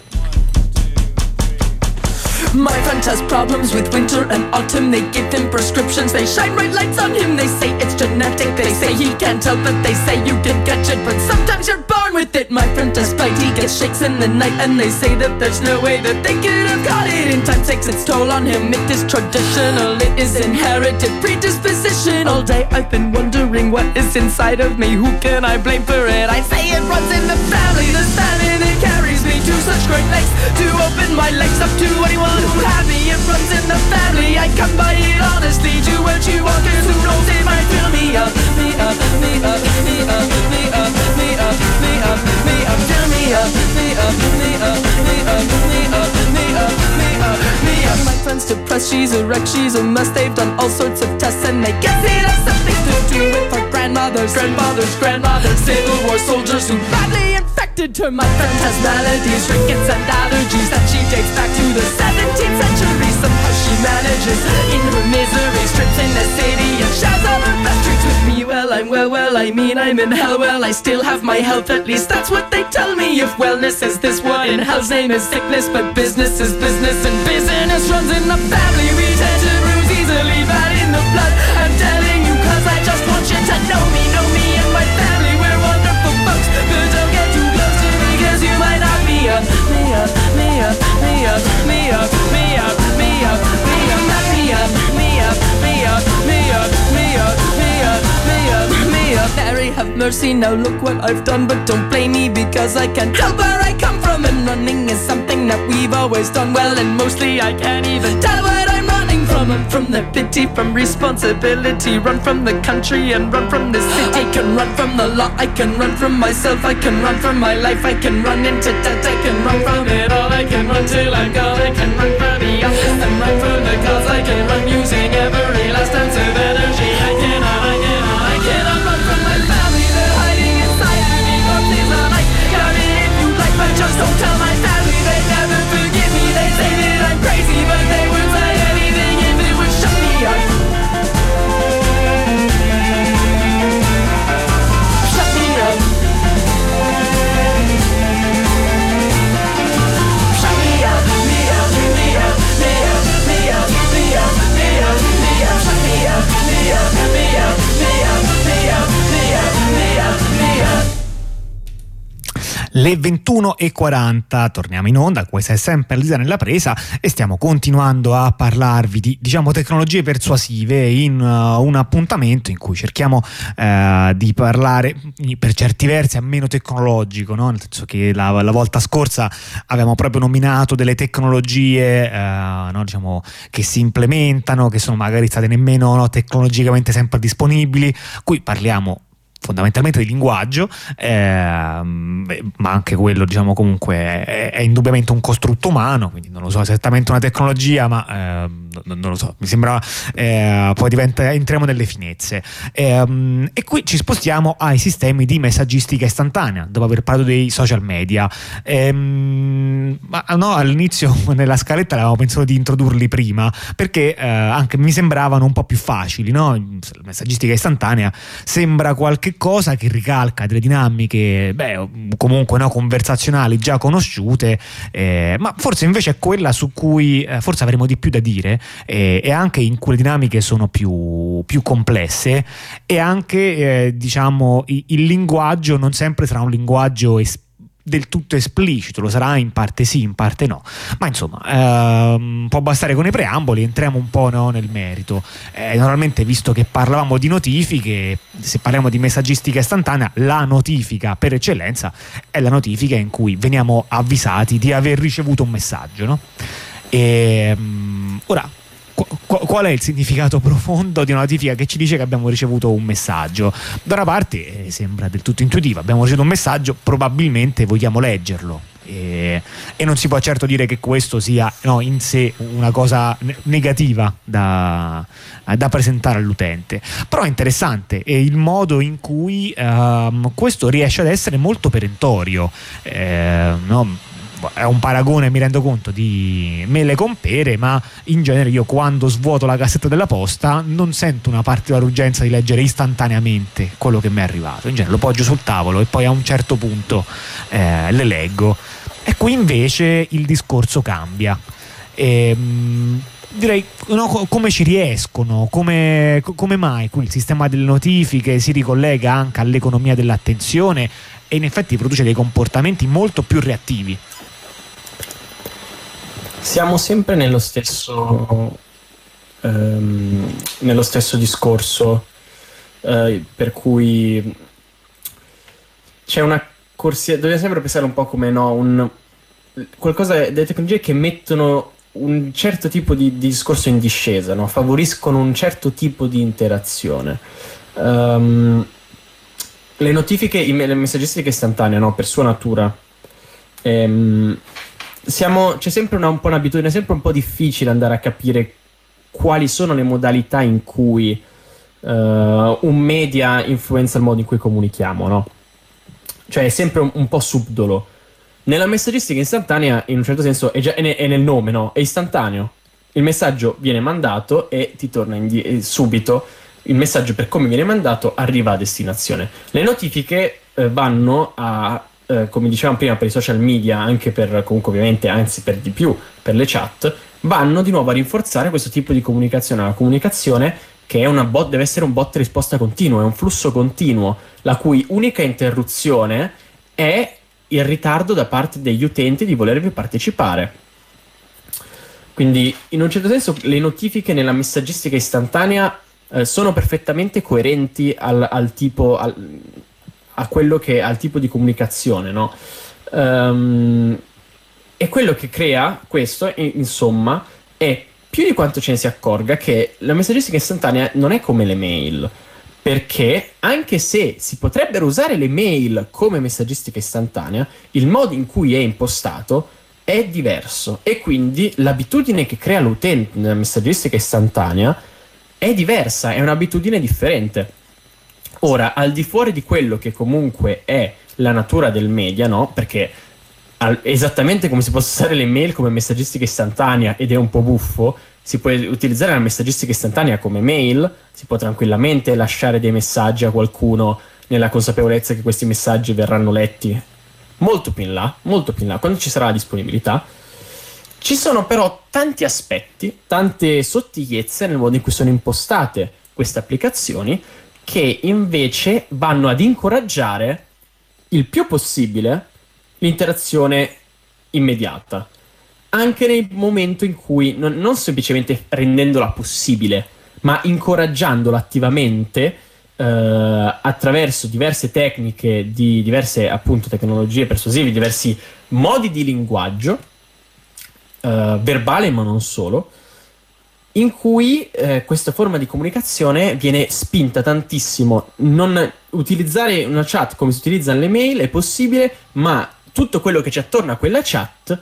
My friend has problems with winter and autumn. They give him prescriptions, they shine bright lights on him. They say it's genetic, they say he can't help it. They say you can catch it, but sometimes you're born with it. My friend has spite, he gets shakes in the night, and they say that there's no way that they could have got it. In time takes its toll on him, it is traditional, it is inherited predisposition. All day I've been wondering what is inside of me, who can I blame for it? I say it runs in the family, the famine it carries me to such great lengths to open my legs up to anyone who had me. It runs in the family, I come by it honestly. Do what you want, cause who knows, it might fill me up. Me up, me up, me up, me up, me up, me up, me up, fill me up. Me up, me up, me up, me up, me up, me up, me up. My friend's depressed, she's a wreck, she's a mess. They've done all sorts of tests and they guess it has something to do with her grandmothers, Civil War soldiers who badly infected her. My friend has maladies, rickets and allergies that she dates back to the 17th century. Somehow she manages in her misery, strips in the city and shares all her best treats with me. Well, I'm well I mean I'm in hell, well I still have my health, at least that's what they tell me. If wellness is this, what in hell's name is sickness? But business is business, and business runs in the family. We tend to bruise easily, bad in the blood. I'm telling you cause I just want you to know me and my family, we're wonderful folks. But don't get too close to me cause you might knock me up, me up, me up, me up, me up, me up, me up, me up, knock me up, me up, me up, me up, me up, me up, me up, me up. Mary have mercy, now look what I've done, but don't blame me because I can't help where I come from. And running is something that we've always done well, and mostly I can't even tell what I'm running from. I'm from the pity, from responsibility, run from the country and run from the city. I can run from the law, I can run from myself, I can run from my life, I can run into debt, I can run from it all, I can run till I'm gone, I can run for the office and run for the cause, I can run using every last ounce of energy. I cannot run from my family, they're hiding inside of me, corpses are like, count it if you like, but just don't tell my family, they never forgive me, they say that I'm crazy, but they would say anything if it would shut me up. Shut me up. Shut me up, me up, me up, me up, me up, me up, me up, me up, shut me up, me up, me up, me up, me up, me up, me up, me up. Le 21:40 torniamo in onda, questa è sempre Lisa nella presa e stiamo continuando a parlarvi di, diciamo, tecnologie persuasive in un appuntamento in cui cerchiamo di parlare per certi versi a meno tecnologico, no? Nel senso che la volta scorsa avevamo proprio nominato delle tecnologie no, diciamo, che si implementano, che sono magari state nemmeno tecnologicamente sempre disponibili. Qui parliamo fondamentalmente di linguaggio, ma anche quello, diciamo, comunque è indubbiamente un costrutto umano, quindi non lo so esattamente una tecnologia, ma non lo so, mi sembra poi entriamo nelle finezze, e qui ci spostiamo ai sistemi di messaggistica istantanea dopo aver parlato dei social media. Ma no, all'inizio nella scaletta avevamo pensato di introdurli prima perché anche mi sembravano un po' più facili, no? La messaggistica istantanea sembra qualche cosa che ricalca delle dinamiche comunque, no, conversazionali già conosciute, ma forse invece è quella su cui forse avremo di più da dire, e anche in cui le dinamiche sono più complesse, e anche diciamo il linguaggio non sempre sarà un linguaggio del tutto esplicito, lo sarà in parte sì, in parte no, ma insomma può bastare con i preamboli, entriamo un po', no, nel merito. Normalmente, visto che parlavamo di notifiche, se parliamo di messaggistica istantanea, la notifica per eccellenza è la notifica in cui veniamo avvisati di aver ricevuto un messaggio, no? Ora, qual è il significato profondo di una notifica che ci dice che abbiamo ricevuto un messaggio? Da una parte sembra del tutto intuitiva, abbiamo ricevuto un messaggio, probabilmente vogliamo leggerlo, e non si può certo dire che questo sia, no, in sé una cosa negativa da presentare all'utente. Però è interessante il modo in cui questo riesce ad essere molto perentorio, no? È un paragone, mi rendo conto, di mele con pere, ma in genere io quando svuoto la cassetta della posta non sento una particolare urgenza di leggere istantaneamente quello che mi è arrivato. In genere lo poggio sul tavolo e poi a un certo punto le leggo. E qui invece il discorso cambia. Direi, no, come ci riescono, come mai qui il sistema delle notifiche si ricollega anche all'economia dell'attenzione e in effetti produce dei comportamenti molto più reattivi. Siamo sempre nello stesso discorso, per cui c'è una corsia, dobbiamo sempre pensare un po' come, no, qualcosa delle tecnologie che mettono un certo tipo di discorso in discesa, no? Favoriscono un certo tipo di interazione. Le notifiche, le messaggistica istantanea, no, per sua natura, c'è sempre un po' un'abitudine, è sempre un po' difficile andare a capire quali sono le modalità in cui un media influenza il modo in cui comunichiamo, no? Cioè è sempre un po' subdolo. Nella messaggistica istantanea, in un certo senso, è nel nome, no? È istantaneo. Il messaggio viene mandato e ti torna subito, il messaggio, per come viene mandato, arriva a destinazione. Le notifiche vanno a, come dicevamo prima, per i social media, anche per, comunque ovviamente, anzi per di più, per le chat, vanno di nuovo a rinforzare questo tipo di comunicazione. Una comunicazione che è una bot, deve essere un bot risposta continuo, è un flusso continuo, la cui unica interruzione è il ritardo da parte degli utenti di volervi partecipare. Quindi, in un certo senso, le notifiche nella messaggistica istantanea sono perfettamente coerenti al tipo, a quello che al tipo di comunicazione, no? E quello che crea questo, insomma, è più di quanto ce ne si accorga che la messaggistica istantanea non è come le mail, perché anche se si potrebbero usare le mail come messaggistica istantanea, il modo in cui è impostato è diverso, e quindi l'abitudine che crea l'utente nella messaggistica istantanea è diversa, è un'abitudine differente. Ora, al di fuori di quello che comunque è la natura del media, no? Perché esattamente come si possono usare le mail come messaggistica istantanea, ed è un po' buffo, si può utilizzare la messaggistica istantanea come mail, si può tranquillamente lasciare dei messaggi a qualcuno nella consapevolezza che questi messaggi verranno letti molto più in là, quando ci sarà la disponibilità. Ci sono però tanti aspetti, tante sottigliezze nel modo in cui sono impostate queste applicazioni, che invece vanno ad incoraggiare il più possibile l'interazione immediata, anche nel momento in cui non semplicemente rendendola possibile, ma incoraggiandola attivamente attraverso diverse tecniche, di diverse appunto tecnologie persuasive, diversi modi di linguaggio verbale, ma non solo, in cui questa forma di comunicazione viene spinta tantissimo. Non utilizzare una chat come si utilizzano le mail è possibile, ma tutto quello che c'è attorno a quella chat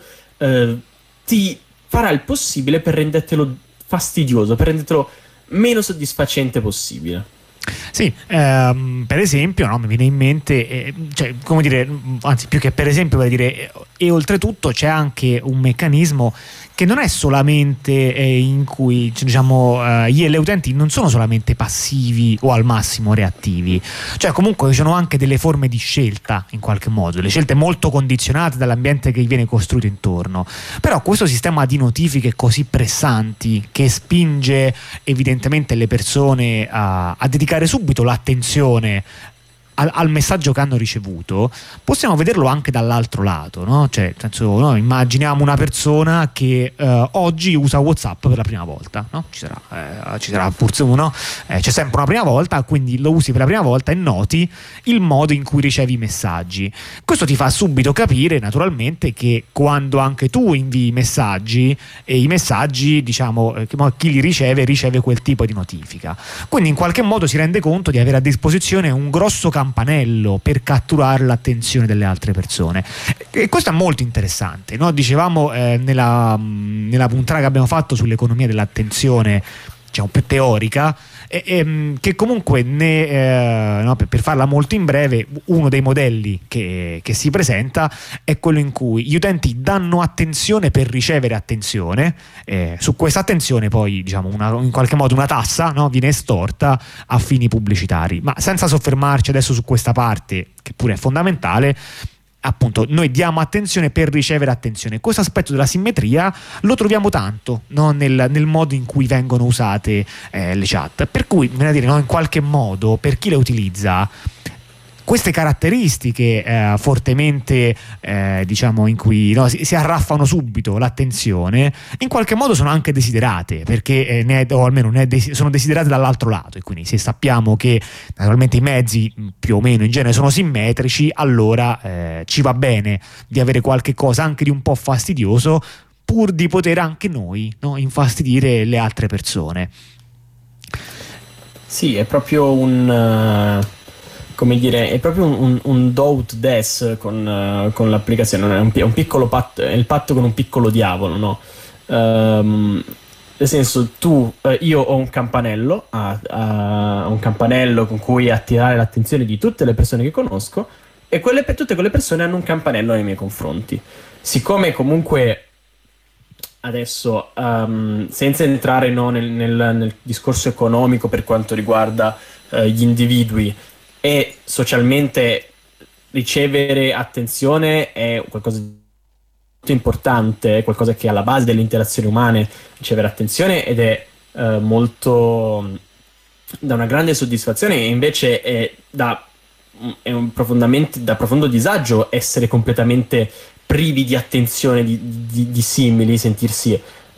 ti farà il possibile per rendertelo fastidioso, per rendertelo meno soddisfacente possibile. Sì, per esempio, no, mi viene in mente, cioè, come dire, anzi più che per esempio, vorrei dire, e oltretutto c'è anche un meccanismo che non è solamente in cui, diciamo, gli e le utenti non sono solamente passivi o al massimo reattivi, cioè comunque ci sono anche delle forme di scelta in qualche modo, le scelte molto condizionate dall'ambiente che gli viene costruito intorno. Però questo sistema di notifiche così pressanti, che spinge evidentemente le persone a dedicare subito l'attenzione al messaggio che hanno ricevuto, possiamo vederlo anche dall'altro lato, no? Cioè, nel senso, no? Immaginiamo una persona che oggi usa WhatsApp per la prima volta, no? Ci sarà forse uno, c'è sempre una prima volta, quindi lo usi per la prima volta e noti il modo in cui ricevi i messaggi. Questo ti fa subito capire, naturalmente, che quando anche tu invii messaggi, e i messaggi, diciamo, chi li riceve quel tipo di notifica. Quindi in qualche modo si rende conto di avere a disposizione un grosso campanello per catturare l'attenzione delle altre persone, e questo è molto interessante, no? Dicevamo nella puntata che abbiamo fatto sull'economia dell'attenzione, diciamo più teorica, che comunque no, per farla molto in breve, uno dei modelli che si presenta è quello in cui gli utenti danno attenzione per ricevere attenzione, su questa attenzione poi, diciamo, in qualche modo una tassa, no, viene estorta a fini pubblicitari. Ma senza soffermarci adesso su questa parte, che pure è fondamentale, appunto, noi diamo attenzione per ricevere attenzione. Questo aspetto della simmetria lo troviamo tanto, no, nel modo in cui vengono usate le chat, per cui, viene a dire, no, in qualche modo, per chi le utilizza, queste caratteristiche fortemente diciamo, in cui, no, si arraffano subito l'attenzione, in qualche modo sono anche desiderate, perché o almeno sono desiderate dall'altro lato, e quindi se sappiamo che naturalmente i mezzi più o meno in genere sono simmetrici, allora ci va bene di avere qualche cosa anche di un po' fastidioso, pur di poter anche noi, no, infastidire le altre persone. Sì, è proprio come dire, è proprio un do ut des con l'applicazione, è un piccolo patto, è il patto con un piccolo diavolo, no? Nel senso, io ho un campanello, un campanello con cui attirare l'attenzione di tutte le persone che conosco, e tutte quelle persone hanno un campanello nei miei confronti. Siccome comunque adesso, senza entrare nel discorso economico per quanto riguarda gli individui, e socialmente ricevere attenzione è qualcosa di molto importante, è qualcosa che è alla base delle interazioni umane, ricevere attenzione, ed è molto da una grande soddisfazione, e invece da profondo disagio essere completamente privi di attenzione di simili, sentirsi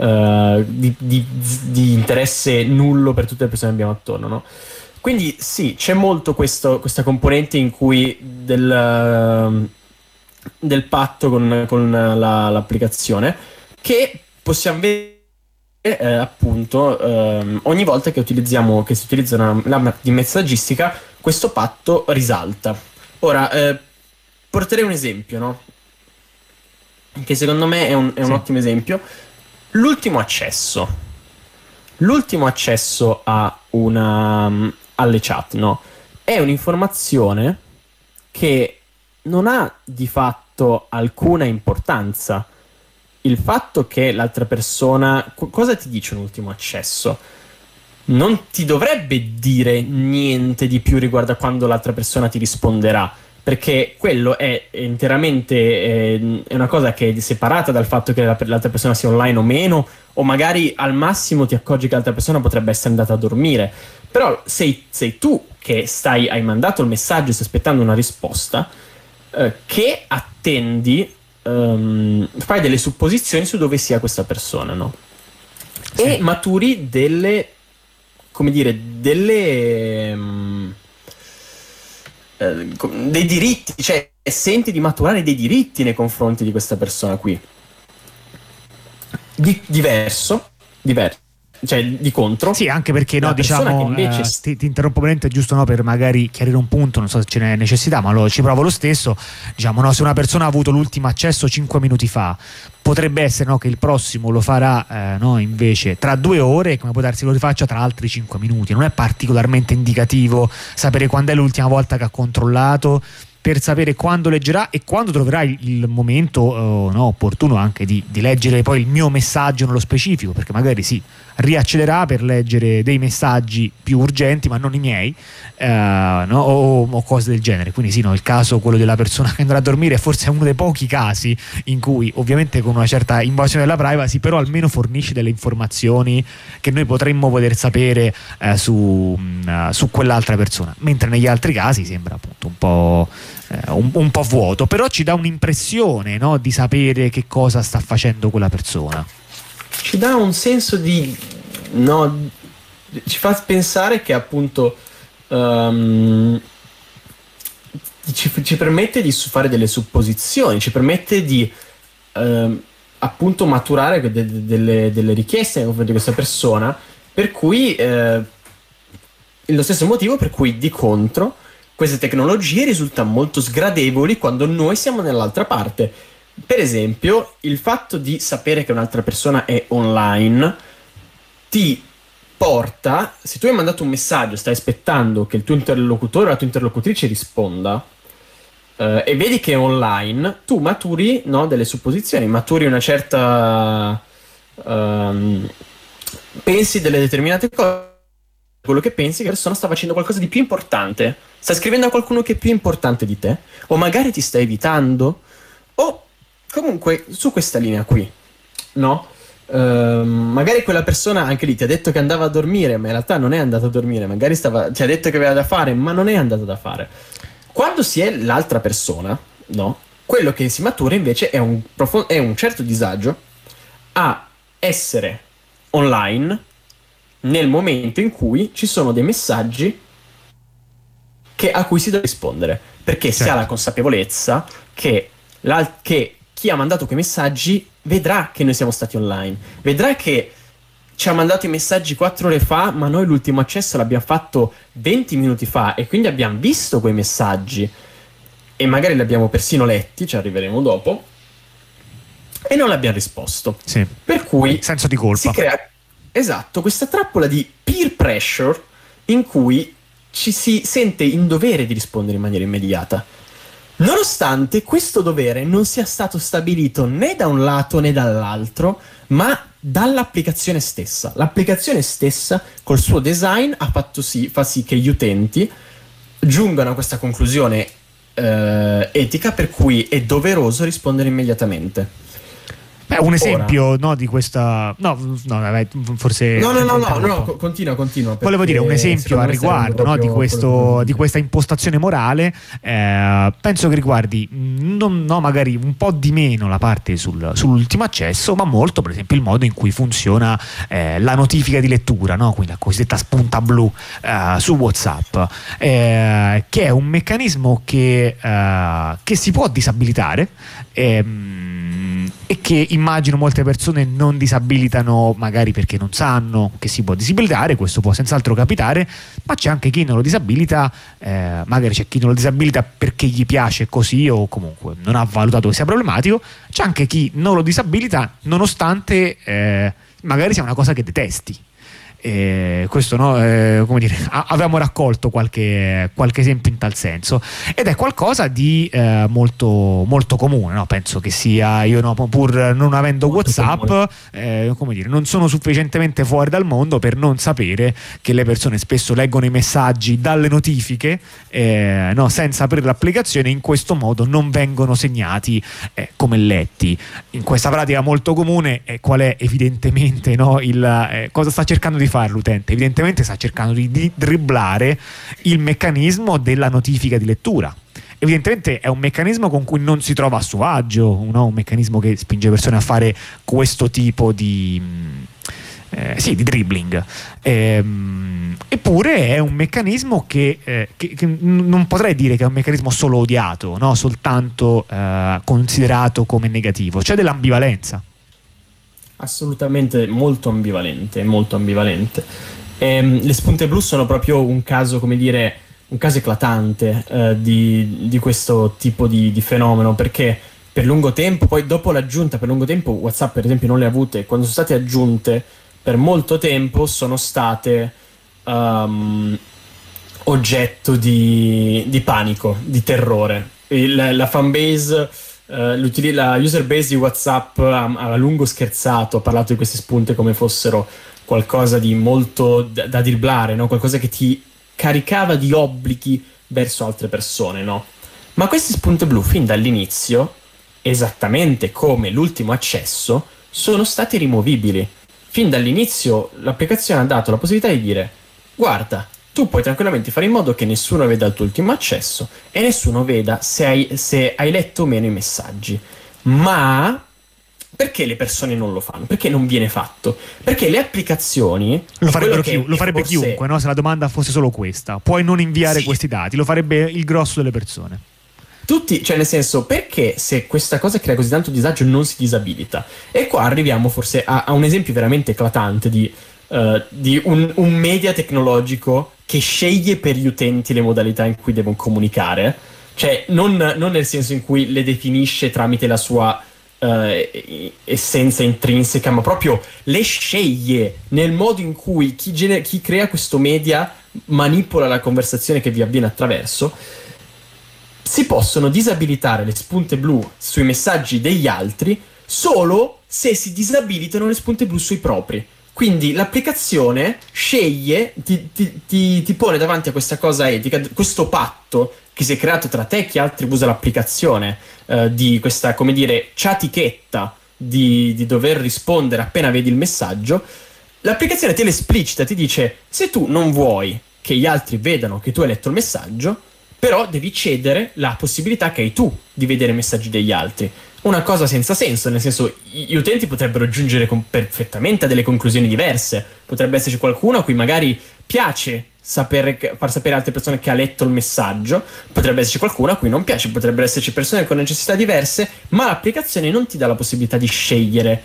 di interesse nullo per tutte le persone che abbiamo attorno, no? Quindi sì, c'è molto questa componente in cui del patto con l'applicazione, che possiamo vedere appunto ogni volta che si utilizza una lama di messaggistica, questo patto risalta. Ora porterei un esempio, no? Che secondo me è un ottimo esempio. L'ultimo accesso alle chat, no? È un'informazione che non ha di fatto alcuna importanza. Il fatto che l'altra persona... cosa ti dice un ultimo accesso? Non ti dovrebbe dire niente di più riguardo a quando l'altra persona ti risponderà, perché quello è interamente è una cosa che è separata dal fatto che l'altra persona sia online o meno, o magari al massimo ti accorgi che l'altra persona potrebbe essere andata a dormire. Però sei tu che hai mandato il messaggio e stai aspettando una risposta, che attendi, fai delle supposizioni su dove sia questa persona, no? Sì. E maturi dei diritti, cioè senti di maturare dei diritti nei confronti di questa persona qui. Diverso, cioè di contro. Sì, anche perché no, diciamo, ti interrompo veramente, giusto, no, per magari chiarire un punto, non so se ce n'è necessità, ma ci provo lo stesso. Diciamo, no, se una persona ha avuto l'ultimo accesso 5 minuti fa, potrebbe essere, no, che il prossimo lo farà no, invece tra 2 ore, come può darsi lo rifaccia tra altri 5 minuti. Non è particolarmente indicativo sapere quando è l'ultima volta che ha controllato, per sapere quando leggerà e quando troverà il momento no, opportuno anche di leggere poi il mio messaggio nello specifico, perché magari sì, riaccederà per leggere dei messaggi più urgenti ma non i miei, no, o cose del genere. Quindi sì, no, il caso, quello della persona che andrà a dormire, è forse uno dei pochi casi in cui, ovviamente con una certa invasione della privacy, però almeno fornisce delle informazioni che noi potremmo voler sapere su quell'altra persona, mentre negli altri casi sembra appunto un po' vuoto, però ci dà un'impressione, no, di sapere che cosa sta facendo quella persona. Ci dà un senso ci fa pensare che appunto ci permette di fare delle supposizioni, ci permette di appunto maturare delle richieste nei confronti di questa persona, per cui lo stesso motivo per cui di contro queste tecnologie risultano molto sgradevoli quando noi siamo nell'altra parte. Per esempio, il fatto di sapere che un'altra persona è online ti porta, se tu hai mandato un messaggio, stai aspettando che il tuo interlocutore o la tua interlocutrice risponda, e vedi che è online, tu maturi, no, delle supposizioni, maturi una certa... pensi delle determinate cose, quello che pensi che la persona sta facendo qualcosa di più importante, sta scrivendo a qualcuno che è più importante di te, o magari ti sta evitando, o comunque su questa linea qui, no? Magari quella persona anche lì ti ha detto che andava a dormire, ma in realtà non è andata a dormire, magari ti ha detto che aveva da fare, ma non è andata da fare. Quando si è l'altra persona, no? Quello che si matura invece è un certo disagio a essere online nel momento in cui ci sono dei messaggi a cui si deve rispondere, perché si ha la consapevolezza che chi ha mandato quei messaggi vedrà che noi siamo stati online, vedrà che ci ha mandato i messaggi 4 ore fa, ma noi l'ultimo accesso l'abbiamo fatto 20 minuti fa, e quindi abbiamo visto quei messaggi e magari li abbiamo persino letti, ci arriveremo dopo, e non l'abbiamo risposto. Sì. Per cui senso di colpa. Si crea, esatto, questa trappola di peer pressure in cui ci si sente in dovere di rispondere in maniera immediata. Nonostante questo dovere non sia stato stabilito né da un lato né dall'altro, ma dall'applicazione stessa. L'applicazione stessa, col suo design, fa sì che gli utenti giungano a questa conclusione etica per cui è doveroso rispondere immediatamente. Beh, un esempio di questa. Forse. No, continua. Volevo dire un esempio a riguardo di questa impostazione morale. Penso che riguardi magari un po' di meno la parte sull'ultimo accesso, ma molto, per esempio, il modo in cui funziona la notifica di lettura, no? Quindi la cosiddetta spunta blu su WhatsApp, che è un meccanismo che si può disabilitare. E che immagino molte persone non disabilitano magari perché non sanno che si può disabilitare. Questo può senz'altro capitare, ma c'è anche chi non lo disabilita, magari c'è chi non lo disabilita perché gli piace così o comunque non ha valutato che sia problematico. C'è anche chi non lo disabilita nonostante magari sia una cosa che detesti. Questo come dire, avevamo raccolto qualche esempio in tal senso, ed è qualcosa di molto, molto comune, no? Penso che sia, io pur non avendo WhatsApp, come dire, non sono sufficientemente fuori dal mondo per non sapere che le persone spesso leggono i messaggi dalle notifiche senza aprire l'applicazione, in questo modo non vengono segnati come letti. In questa pratica molto comune qual è evidentemente cosa sta cercando di fare l'utente? Evidentemente sta cercando di dribblare il meccanismo della notifica di lettura. Evidentemente è un meccanismo con cui non si trova a suo agio, un meccanismo che spinge persone a fare questo tipo di dribbling. Eppure è un meccanismo che non potrei dire che è un meccanismo solo odiato, no? Soltanto considerato come negativo. C'è dell'ambivalenza. Assolutamente molto ambivalente. Le spunte blu sono proprio un caso, come dire, un caso eclatante di questo tipo di fenomeno, perché per lungo tempo, poi dopo l'aggiunta, per lungo tempo WhatsApp per esempio non le ha avute. Quando sono state aggiunte, per molto tempo sono state oggetto di panico, di terrore. La fanbase, la user base di WhatsApp ha a lungo scherzato, ha parlato di queste spunte come fossero qualcosa di molto da dribblare, no? Qualcosa che ti caricava di obblighi verso altre persone, no? Ma queste spunte blu fin dall'inizio, esattamente come l'ultimo accesso, sono state rimovibili. Fin dall'inizio l'applicazione ha dato la possibilità di dire: guarda, tu puoi tranquillamente fare in modo che nessuno veda il tuo ultimo accesso e nessuno veda se hai letto o meno i messaggi. Ma perché le persone non lo fanno? Perché non viene fatto? Perché le applicazioni lo farebbe chiunque, no? Se la domanda fosse solo questa, puoi non inviare questi dati, lo farebbe il grosso delle persone. Tutti, cioè nel senso, perché se questa cosa crea così tanto disagio non si disabilita? E qua arriviamo forse a un esempio veramente eclatante di un media tecnologico che sceglie per gli utenti le modalità in cui devono comunicare, cioè non nel senso in cui le definisce tramite la sua essenza intrinseca, ma proprio le sceglie nel modo in cui chi crea questo media manipola la conversazione che vi avviene attraverso. Si possono disabilitare le spunte blu sui messaggi degli altri solo se si disabilitano le spunte blu sui propri. Quindi l'applicazione sceglie, ti pone davanti a questa cosa etica, questo patto che si è creato tra te e chi altri usa l'applicazione, di questa, come dire, chatichetta di dover rispondere appena vedi il messaggio. L'applicazione te l'esplicita, ti dice: se tu non vuoi che gli altri vedano che tu hai letto il messaggio, però devi cedere la possibilità che hai tu di vedere i messaggi degli altri. Una cosa senza senso, nel senso, gli utenti potrebbero giungere perfettamente a delle conclusioni diverse. Potrebbe esserci qualcuno a cui magari piace far sapere a altre persone che ha letto il messaggio, potrebbe esserci qualcuno a cui non piace, potrebbero esserci persone con necessità diverse, ma l'applicazione non ti dà la possibilità di scegliere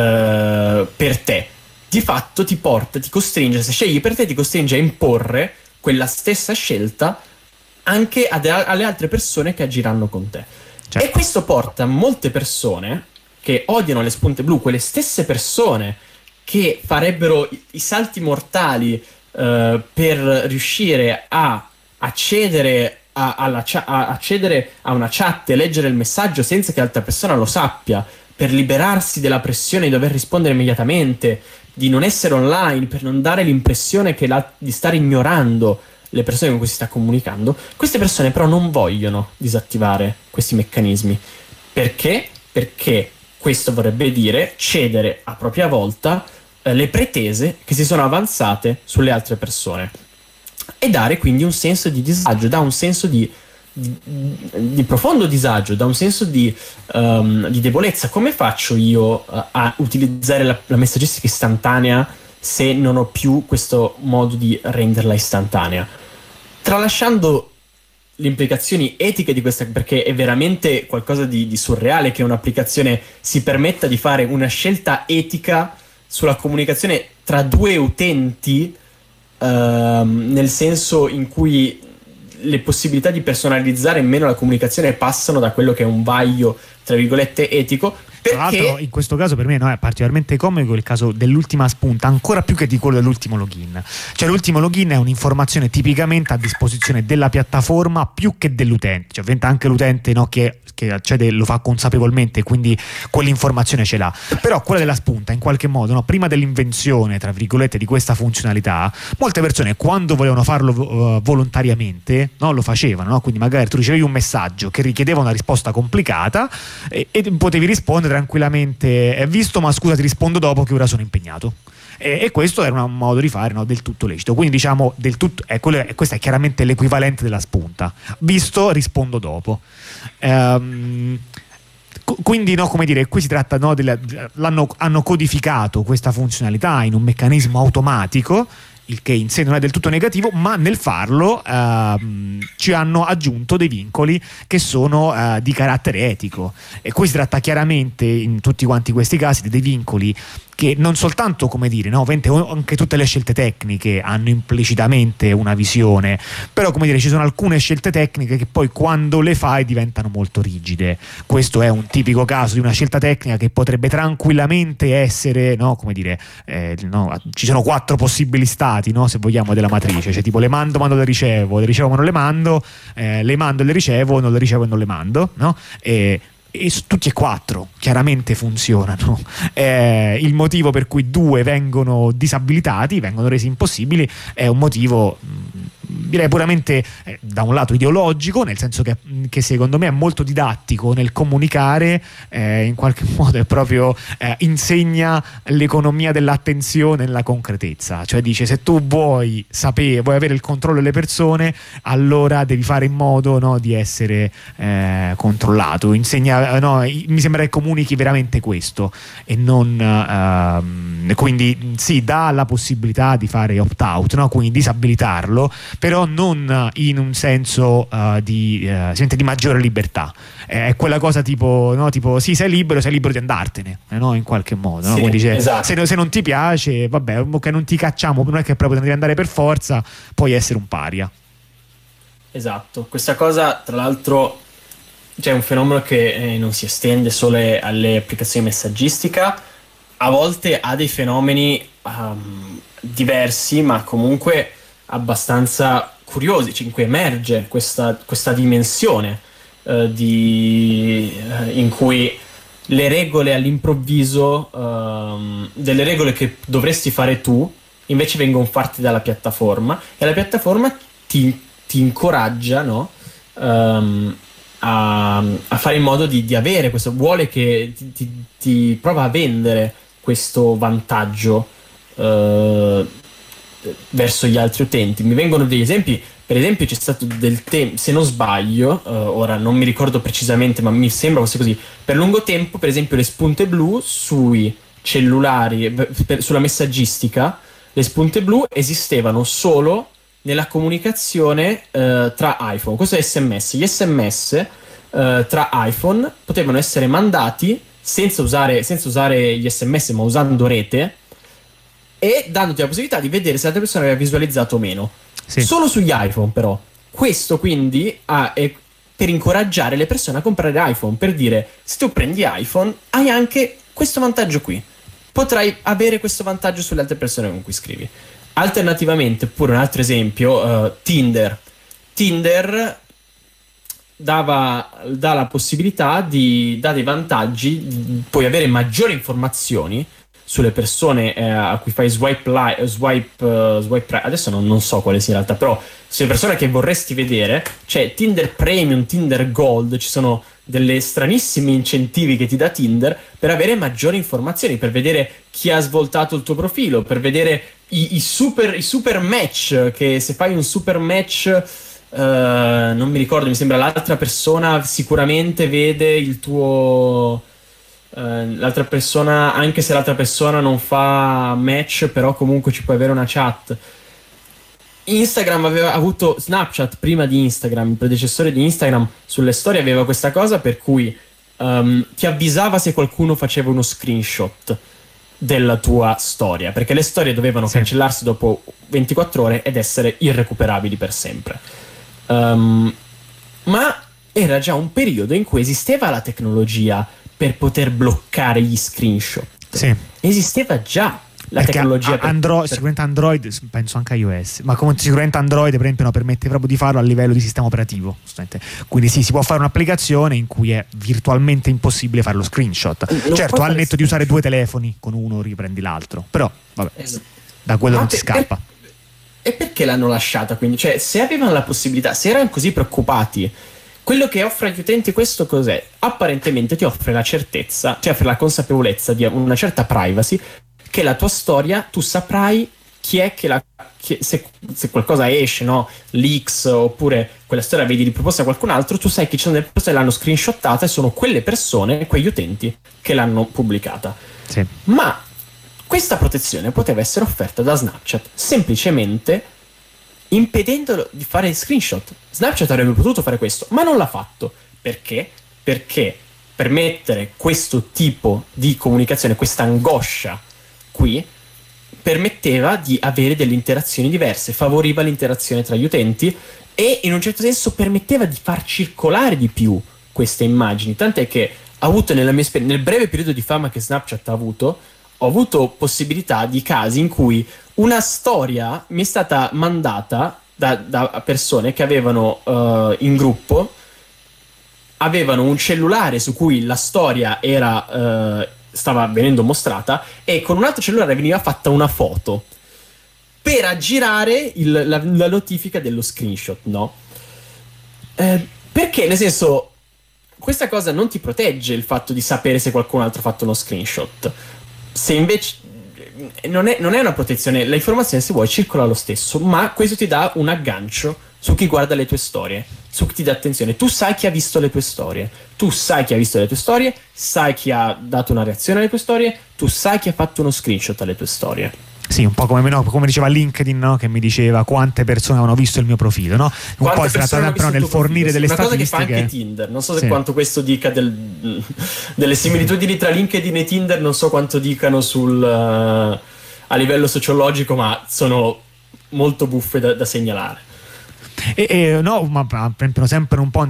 per te. Di fatto ti costringe, se scegli per te, ti costringe a imporre quella stessa scelta anche alle altre persone che agiranno con te. Certo. E questo porta molte persone che odiano le spunte blu, quelle stesse persone che farebbero i salti mortali per riuscire a accedere a accedere a una chat e leggere il messaggio senza che l'altra persona lo sappia, per liberarsi della pressione di dover rispondere immediatamente, di non essere online, per non dare l'impressione di stare ignorando le persone con cui si sta comunicando. Queste persone però non vogliono disattivare questi meccanismi. Perché? Perché questo vorrebbe dire cedere a propria volta le pretese che si sono avanzate sulle altre persone, e dare quindi un senso di disagio, da un senso di profondo disagio, da un senso di debolezza. Come faccio io a utilizzare la messaggistica istantanea se non ho più questo modo di renderla istantanea? Tralasciando le implicazioni etiche di questa, perché è veramente qualcosa di surreale che un'applicazione si permetta di fare una scelta etica sulla comunicazione tra due utenti, nel senso in cui le possibilità di personalizzare meno la comunicazione passano da quello che è un vaglio, tra virgolette, etico. Tra l'altro, in questo caso per me è particolarmente comico il caso dell'ultima spunta, ancora più che di quello dell'ultimo login. Cioè l'ultimo login è un'informazione tipicamente a disposizione della piattaforma più che dell'utente, cioè ovviamente anche l'utente, no, che accede lo fa consapevolmente, quindi quell'informazione ce l'ha. Però quella della spunta, in qualche modo, no, prima dell'invenzione, tra virgolette, di questa funzionalità, molte persone, quando volevano farlo volontariamente, no, lo facevano, no? Quindi magari tu ricevevi un messaggio che richiedeva una risposta complicata e potevi rispondere tranquillamente: visto, ma scusa, ti rispondo dopo che ora sono impegnato. E questo era un modo di fare, no, del tutto lecito. Quindi diciamo del tutto, questo è chiaramente l'equivalente della spunta: visto, rispondo dopo. Quindi, no, come dire, qui si tratta, no, hanno codificato questa funzionalità in un meccanismo automatico, il che in sé non è del tutto negativo, ma nel farlo ci hanno aggiunto dei vincoli che sono di carattere etico. E qui si tratta chiaramente, in tutti quanti questi casi, di dei vincoli che non soltanto, come dire, no, anche tutte le scelte tecniche hanno implicitamente una visione, però, come dire, ci sono alcune scelte tecniche che poi quando le fai diventano molto rigide. Questo è un tipico caso di una scelta tecnica che potrebbe tranquillamente essere, no, come dire, no, ci sono 4 possibili stati, no, se vogliamo, della matrice, cioè tipo le mando le ricevo ma non le mando e le ricevo, non le ricevo e non le mando, no? E tutti e 4 chiaramente funzionano. Il motivo per cui 2 vengono disabilitati, vengono resi impossibili, è un motivo direi puramente da un lato ideologico, nel senso che secondo me è molto didattico nel comunicare, in qualche modo è proprio insegna l'economia dell'attenzione nella concretezza. Cioè dice: se tu vuoi avere il controllo delle persone, allora devi fare in modo, no, di essere controllato. Insegna, no, mi sembra che comunichi veramente questo, e non quindi sì, dà la possibilità di fare opt-out, no? Quindi disabilitarlo, però non in un senso di maggiore libertà. È quella cosa tipo, no, tipo sì, sei libero di andartene, no? In qualche modo, no? Sì, quindi dice, esatto. se non ti piace, vabbè, ok, non ti cacciamo, non è che proprio devi andare per forza, puoi essere un paria. Esatto, questa cosa tra l'altro c'è un fenomeno che non si estende solo alle applicazioni messaggistica, a volte ha dei fenomeni diversi, ma comunque abbastanza curiosi, in cui emerge questa dimensione in cui le regole all'improvviso, delle regole che dovresti fare tu, invece vengono fatte dalla piattaforma, e la piattaforma ti incoraggia, no? A fare in modo di avere questo, vuole che ti prova a vendere questo vantaggio verso gli altri utenti. Mi vengono degli esempi. Per esempio c'è stato del tempo, se non sbaglio, ora non mi ricordo precisamente, ma mi sembra fosse così, per lungo tempo, per esempio, le spunte blu sui cellulari, sulla messaggistica, le spunte blu esistevano solo nella comunicazione tra iPhone. Questo è SMS. Gli SMS tra iPhone potevano essere mandati senza usare gli SMS, ma usando rete, e dandoti la possibilità di vedere se l'altra persona aveva visualizzato o meno. Sì. Solo sugli iPhone, però. Questo quindi è per incoraggiare le persone a comprare iPhone, per dire: se tu prendi iPhone hai anche questo vantaggio qui, potrai avere questo vantaggio sulle altre persone con cui scrivi. Alternativamente, pure un altro esempio, Tinder dà la possibilità dà dei vantaggi, puoi avere maggiori informazioni sulle persone a cui fai swipe right. Adesso non so quale sia in realtà, però sulle persone che vorresti vedere, c'è Tinder Premium, Tinder Gold, ci sono delle stranissimi incentivi che ti dà Tinder per avere maggiori informazioni, per vedere chi ha svoltato il tuo profilo, per vedere i super match, che se fai un super match non mi ricordo, mi sembra l'altra persona sicuramente vede il tuo l'altra persona, anche se l'altra persona non fa match, però comunque ci puoi avere una chat. Instagram aveva avuto, Snapchat prima di Instagram, il predecessore di Instagram, sulle storie aveva questa cosa per cui ti avvisava se qualcuno faceva uno screenshot della tua storia, perché le storie dovevano cancellarsi dopo 24 ore ed essere irrecuperabili per sempre. Ma era già un periodo in cui esisteva la tecnologia per poter bloccare gli screenshot. Sì. Esisteva già la perché tecnologia sicuramente Android, penso anche iOS, ma come sicuramente Android per esempio permette proprio di farlo a livello di sistema operativo, quindi sì, si può fare un'applicazione in cui è virtualmente impossibile fare lo screenshot. Certo, al netto di usare 2 telefoni, con uno riprendi l'altro, però vabbè, da quello non si scappa. E perché l'hanno lasciata quindi? Cioè, se avevano la possibilità, se erano così preoccupati, quello che offre agli utenti questo cos'è? Apparentemente ti offre la certezza, cioè offre la consapevolezza di una certa privacy, che la tua storia tu saprai chi è se qualcosa esce, no? Leaks, oppure quella storia vedi riproposta a qualcun altro, tu sai che ci sono delle persone che l'hanno screenshottata e sono quelle persone, quegli utenti che l'hanno pubblicata. Sì. Ma questa protezione poteva essere offerta da Snapchat semplicemente impedendolo di fare screenshot. Snapchat avrebbe potuto fare questo, ma non l'ha fatto. Perché? Perché permettere questo tipo di comunicazione, questa angoscia qui, permetteva di avere delle interazioni diverse, favoriva l'interazione tra gli utenti e in un certo senso permetteva di far circolare di più queste immagini. Tant'è che ha avuto nel breve periodo di fama che Snapchat ha avuto, ho avuto possibilità di casi in cui una storia mi è stata mandata da persone che avevano in gruppo, avevano un cellulare su cui la storia stava venendo mostrata e con un altro cellulare veniva fatta una foto per aggirare la notifica dello screenshot, no? Perché, nel senso, questa cosa non ti protegge il fatto di sapere se qualcun altro ha fatto uno screenshot. Se invece non è una protezione, l'informazione, se vuoi, circola lo stesso, ma questo ti dà un aggancio su chi guarda le tue storie, su chi ti dà attenzione. Tu sai chi ha visto le tue storie, sai chi ha dato una reazione alle tue storie, tu sai chi ha fatto uno screenshot alle tue storie. Sì, un po' come diceva LinkedIn, no? Che mi diceva quante persone avevano visto il mio profilo, no? Un po' si tratta sempre nel fornire delle statistiche. Una cosa che fa anche Tinder, non so se quanto questo dica delle similitudini tra LinkedIn e Tinder, non so quanto dicano a livello sociologico, ma sono molto buffe da segnalare. No, ma per esempio sempre un po'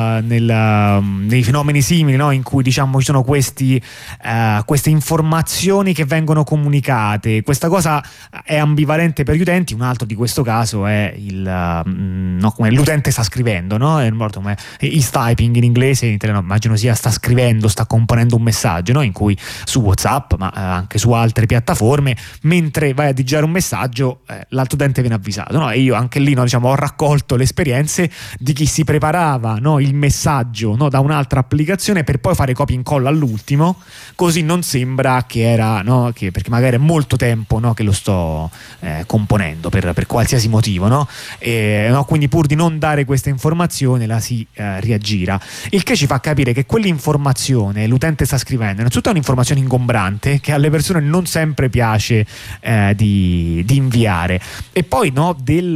nei fenomeni simili, no? In cui diciamo ci sono queste informazioni che vengono comunicate. Questa cosa è ambivalente per gli utenti. Un altro di questo caso è come l'utente sta scrivendo, no? Is typing in inglese, in italiano immagino sia sta scrivendo, sta componendo un messaggio, no? In cui su WhatsApp, ma anche su altre piattaforme, mentre vai a digitare un messaggio, l'altro utente viene avvisato, no? E io anche lì, no, diciamo, ho raccolto le esperienze di chi si preparava, no, il messaggio, no, da un'altra applicazione per poi fare copia e incolla all'ultimo, così non sembra che era, no, perché magari è molto tempo, no, che lo sto componendo per qualsiasi motivo, no? Quindi pur di non dare questa informazione la si riaggira, il che ci fa capire che quell'informazione l'utente sta scrivendo innanzitutto è un'informazione ingombrante che alle persone non sempre piace di inviare, e poi, no,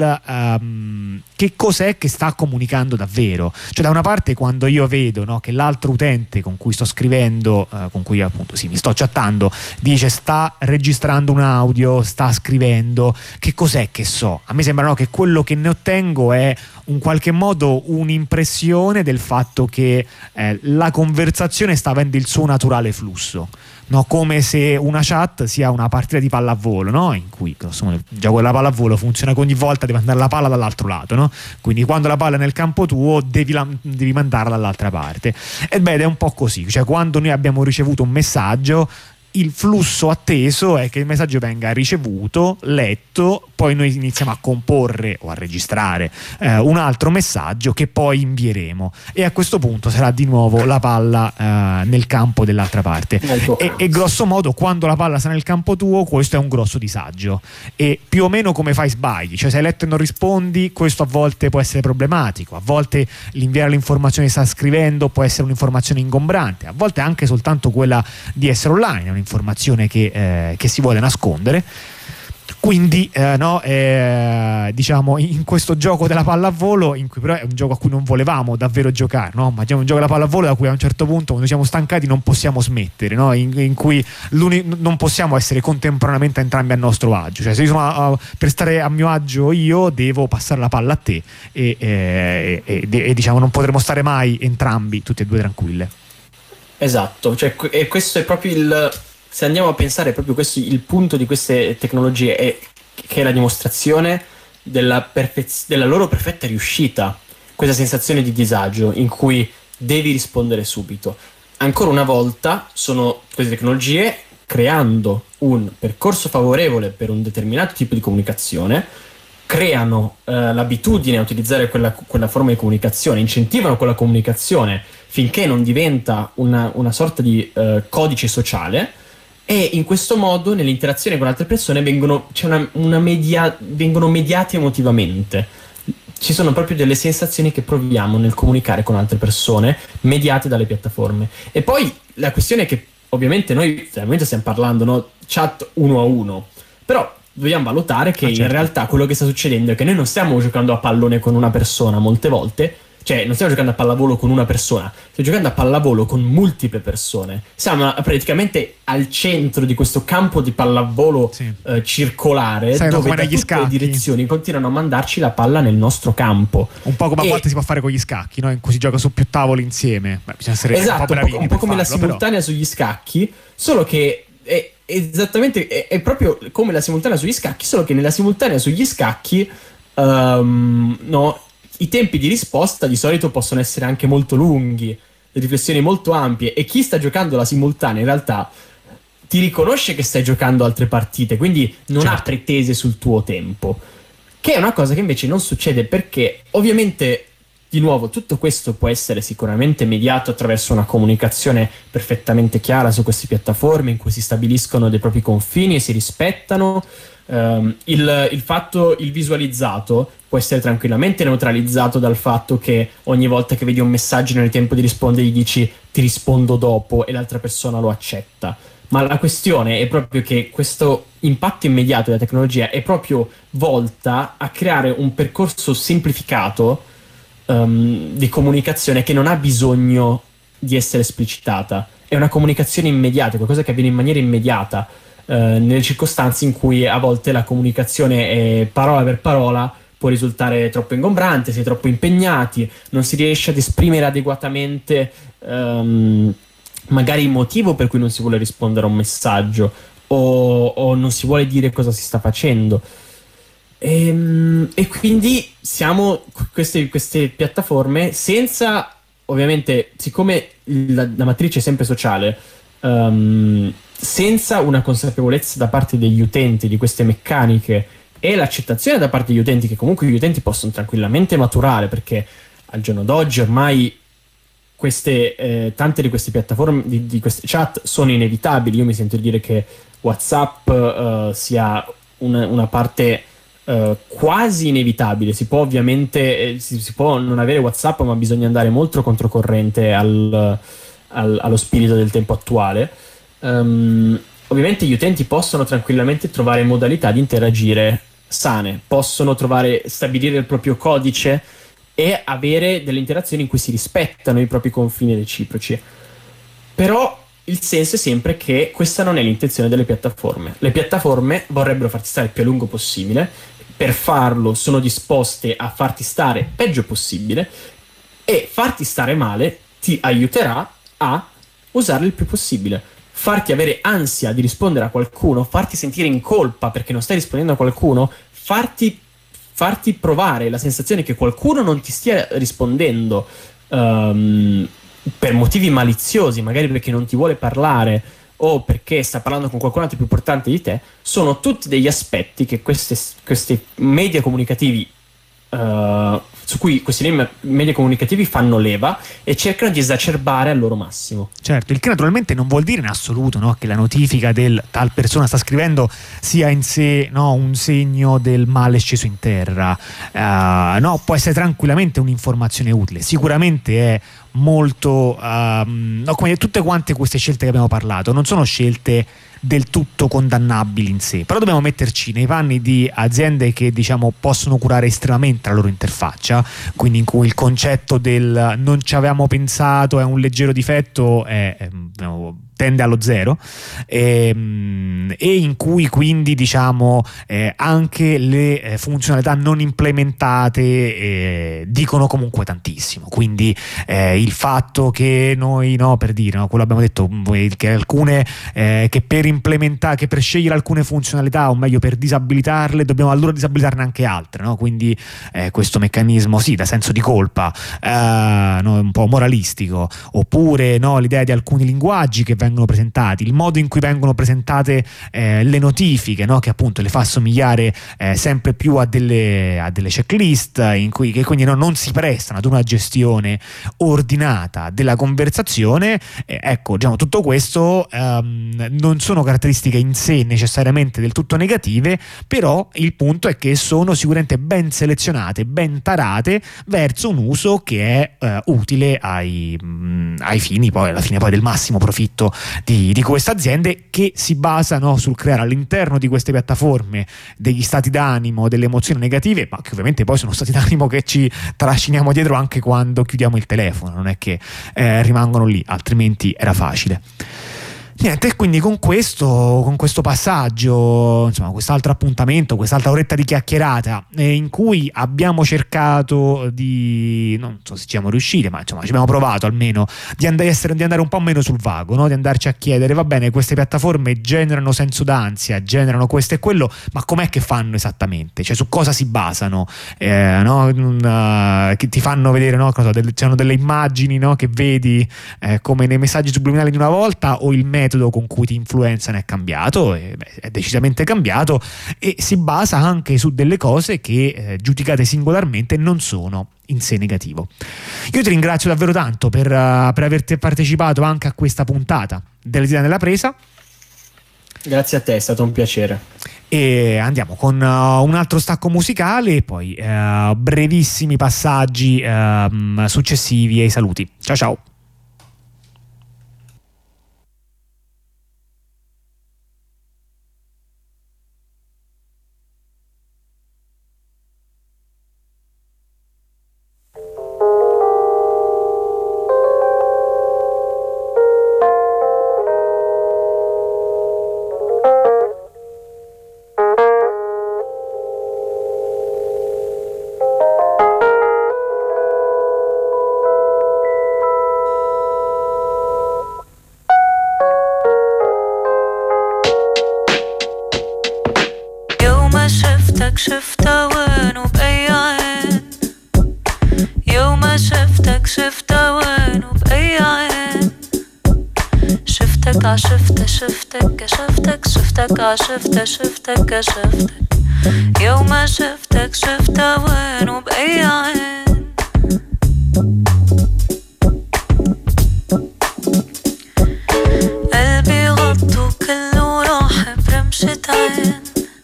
che cos'è che sta comunicando davvero. Cioè, da una parte, quando io vedo, no, che l'altro utente con cui sto scrivendo, con cui appunto mi sto chattando, dice sta registrando un audio, sta scrivendo, che cos'è che so? A me sembra, no, che quello che ne ottengo è in qualche modo un'impressione del fatto che la conversazione sta avendo il suo naturale flusso. no? Come se una chat sia una partita di pallavolo, no? In cui insomma, il gioco della pallavolo funziona che ogni volta devi mandare la palla dall'altro lato, no? Quindi quando la palla è nel campo tuo devi mandarla dall'altra parte. Ed è un po' così, cioè quando noi abbiamo ricevuto un messaggio, il flusso atteso è che il messaggio venga ricevuto, letto, poi noi iniziamo a comporre o a registrare un altro messaggio che poi invieremo, e a questo punto sarà di nuovo la palla nel campo dell'altra parte, e grosso modo quando la palla sarà nel campo tuo, questo è un grosso disagio, e più o meno come fai sbagli, cioè se hai letto e non rispondi, questo a volte può essere problematico, a volte l'inviare l'informazione che sta scrivendo può essere un'informazione ingombrante, a volte anche soltanto quella di essere online è un'informazione che si vuole nascondere. Quindi diciamo in questo gioco della pallavolo, in cui però è un gioco a cui non volevamo davvero giocare, no? Ma è un gioco della pallavolo da cui a un certo punto, quando siamo stancati, non possiamo smettere, no? In cui non possiamo essere contemporaneamente entrambi a nostro agio, cioè se io sono per stare a mio agio io devo passare la palla a te e diciamo non potremo stare mai entrambi tutti e due tranquille. Esatto, cioè, e questo è proprio se andiamo a pensare, è proprio questo il punto di queste tecnologie, che è la dimostrazione della loro perfetta riuscita, questa sensazione di disagio in cui devi rispondere subito. Ancora una volta sono queste tecnologie, creando un percorso favorevole per un determinato tipo di comunicazione, creano l'abitudine a utilizzare quella forma di comunicazione, incentivano quella comunicazione finché non diventa una sorta di codice sociale, e in questo modo nell'interazione con altre persone vengono mediati emotivamente. Ci sono proprio delle sensazioni che proviamo nel comunicare con altre persone, mediate dalle piattaforme. E poi la questione è che ovviamente noi veramente stiamo parlando, no? Chat uno a uno, però dobbiamo valutare che in realtà quello che sta succedendo è che noi non stiamo giocando a pallone con una persona molte volte, cioè non stiamo giocando a pallavolo con una persona, stiamo giocando a pallavolo con multiple persone. Siamo praticamente al centro di questo campo di pallavolo circolare, dove da tutte le direzioni continuano a mandarci la palla nel nostro campo. Un po' come a volte si può fare con gli scacchi, no? In cui si gioca su più tavoli insieme. Bisogna essere un po' come la simultanea sugli scacchi, solo che è proprio come la simultanea sugli scacchi, solo che nella simultanea sugli scacchi i tempi di risposta di solito possono essere anche molto lunghi, le riflessioni molto ampie, e chi sta giocando la simultanea in realtà ti riconosce che stai giocando altre partite, quindi non ha pretese sul tuo tempo, che è una cosa che invece non succede, perché ovviamente, di nuovo, tutto questo può essere sicuramente mediato attraverso una comunicazione perfettamente chiara su queste piattaforme, in cui si stabiliscono dei propri confini e si rispettano. Il visualizzato può essere tranquillamente neutralizzato dal fatto che ogni volta che vedi un messaggio nel tempo di rispondere gli dici ti rispondo dopo, e l'altra persona lo accetta. Ma la questione è proprio che questo impatto immediato della tecnologia è proprio volta a creare un percorso semplificato di comunicazione che non ha bisogno di essere esplicitata. È una comunicazione immediata, qualcosa che avviene in maniera immediata, nelle circostanze in cui a volte la comunicazione è parola per parola, può risultare troppo ingombrante, si è troppo impegnati, non si riesce ad esprimere adeguatamente magari il motivo per cui non si vuole rispondere a un messaggio, o non si vuole dire cosa si sta facendo. E quindi siamo queste piattaforme senza, ovviamente, siccome la matrice è sempre sociale, senza una consapevolezza da parte degli utenti di queste meccaniche e l'accettazione da parte degli utenti, che comunque gli utenti possono tranquillamente maturare, perché al giorno d'oggi ormai tante di queste piattaforme, di queste chat sono inevitabili. Io mi sento dire che WhatsApp sia una parte quasi inevitabile. Si può ovviamente si può non avere WhatsApp, ma bisogna andare molto controcorrente allo spirito del tempo attuale. Ovviamente gli utenti possono tranquillamente trovare modalità di interagire sane, possono stabilire il proprio codice e avere delle interazioni in cui si rispettano i propri confini reciproci. Però il senso è sempre che questa non è l'intenzione delle piattaforme. Le piattaforme vorrebbero farti stare il più a lungo possibile, per farlo sono disposte a farti stare peggio possibile, e farti stare male ti aiuterà a usarle il più possibile. farti avere ansia di rispondere a qualcuno, farti sentire in colpa perché non stai rispondendo a qualcuno, farti provare la sensazione che qualcuno non ti stia rispondendo per motivi maliziosi, magari perché non ti vuole parlare o perché sta parlando con qualcun altro più importante di te, sono tutti degli aspetti che questi media comunicativi su cui questi media comunicativi fanno leva e cercano di esacerbare al loro massimo. Certo, il che naturalmente non vuol dire in assoluto, no, che la notifica del tal persona sta scrivendo sia in sé, no, un segno del male sceso in terra. No, può essere tranquillamente un'informazione utile. Sicuramente è molto no, come tutte quante queste scelte che abbiamo parlato non sono scelte del tutto condannabili in sé, però dobbiamo metterci nei panni di aziende che, diciamo, possono curare estremamente la loro interfaccia, quindi in cui il concetto del non ci avevamo pensato, è un leggero difetto, tende allo zero, e in cui quindi, diciamo, anche le funzionalità non implementate dicono comunque tantissimo. Quindi il fatto che noi, no, per dire, no, quello abbiamo detto, che alcune che per implementare, che per scegliere alcune funzionalità, o meglio per disabilitarle, dobbiamo allora disabilitarne anche altre, no? Quindi questo meccanismo, sì, da senso di colpa, no, un po' moralistico, oppure, no, l'idea di alcuni linguaggi che vengono presentati, il modo in cui vengono presentate le notifiche, no, che appunto le fa assomigliare sempre più a delle checklist, che quindi, no, non si prestano ad una gestione ordinata della conversazione. Ecco, diciamo, tutto questo non sono caratteristiche in sé necessariamente del tutto negative, però il punto è che sono sicuramente ben selezionate, ben tarate verso un uso che è utile ai fini, poi alla fine, poi del massimo profitto di queste aziende, che si basano sul creare all'interno di queste piattaforme degli stati d'animo, delle emozioni negative, ma che ovviamente poi sono stati d'animo che ci trasciniamo dietro anche quando chiudiamo il telefono, non è che rimangono lì, altrimenti era facile. Niente, quindi con questo passaggio, insomma, quest'altro appuntamento, quest'altra oretta di chiacchierata in cui abbiamo cercato di, non so se ci siamo riusciti, ma insomma ci abbiamo provato almeno di andare un po' meno sul vago, no? Di andarci a chiedere, va bene, queste piattaforme generano senso d'ansia, generano questo e quello, ma com'è che fanno esattamente? Cioè, su cosa si basano? Che ti fanno vedere, no? C'hanno delle immagini, no? Che vedi come nei messaggi subliminali di una volta, o il metodo con cui ti influenzano è cambiato, è decisamente cambiato, e si basa anche su delle cose che giudicate singolarmente non sono in sé negativo. Io ti ringrazio davvero tanto per aver partecipato anche a questa puntata dell'Idea nella presa. Grazie a te, è stato un piacere. E andiamo con un altro stacco musicale e poi brevissimi passaggi successivi ai saluti. Ciao ciao. شفتها وين وبأي عين يوم شفتك شفتها وين وبأي عين شفتك عشفتها شفتك كشفتك شفتك عشفتها شفتك كشفتك يوم شفتك شفتها وين وبأي عين قلبي غطو كله راح برمشة عين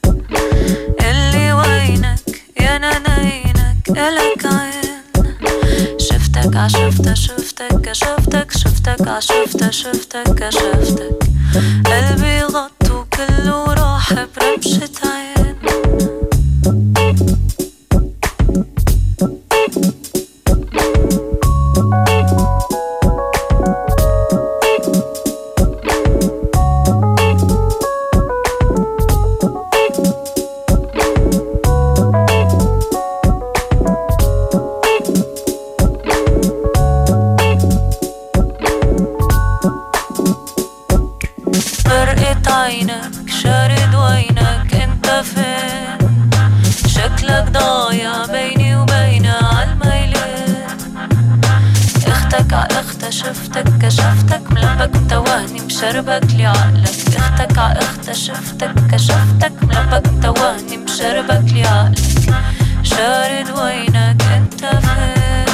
إلك عين شفتك عشفتها شفتك كشفتك شفتك عشفتها شفتك كشفتك قلبي غطو كله راح برمشة عين شفتك كشفتك ملبك متوهني مشربك لعقلك اختك ع اختها شفتك كشفتك ملبك متوهني مشربك لعقلك شارد وينك انت فين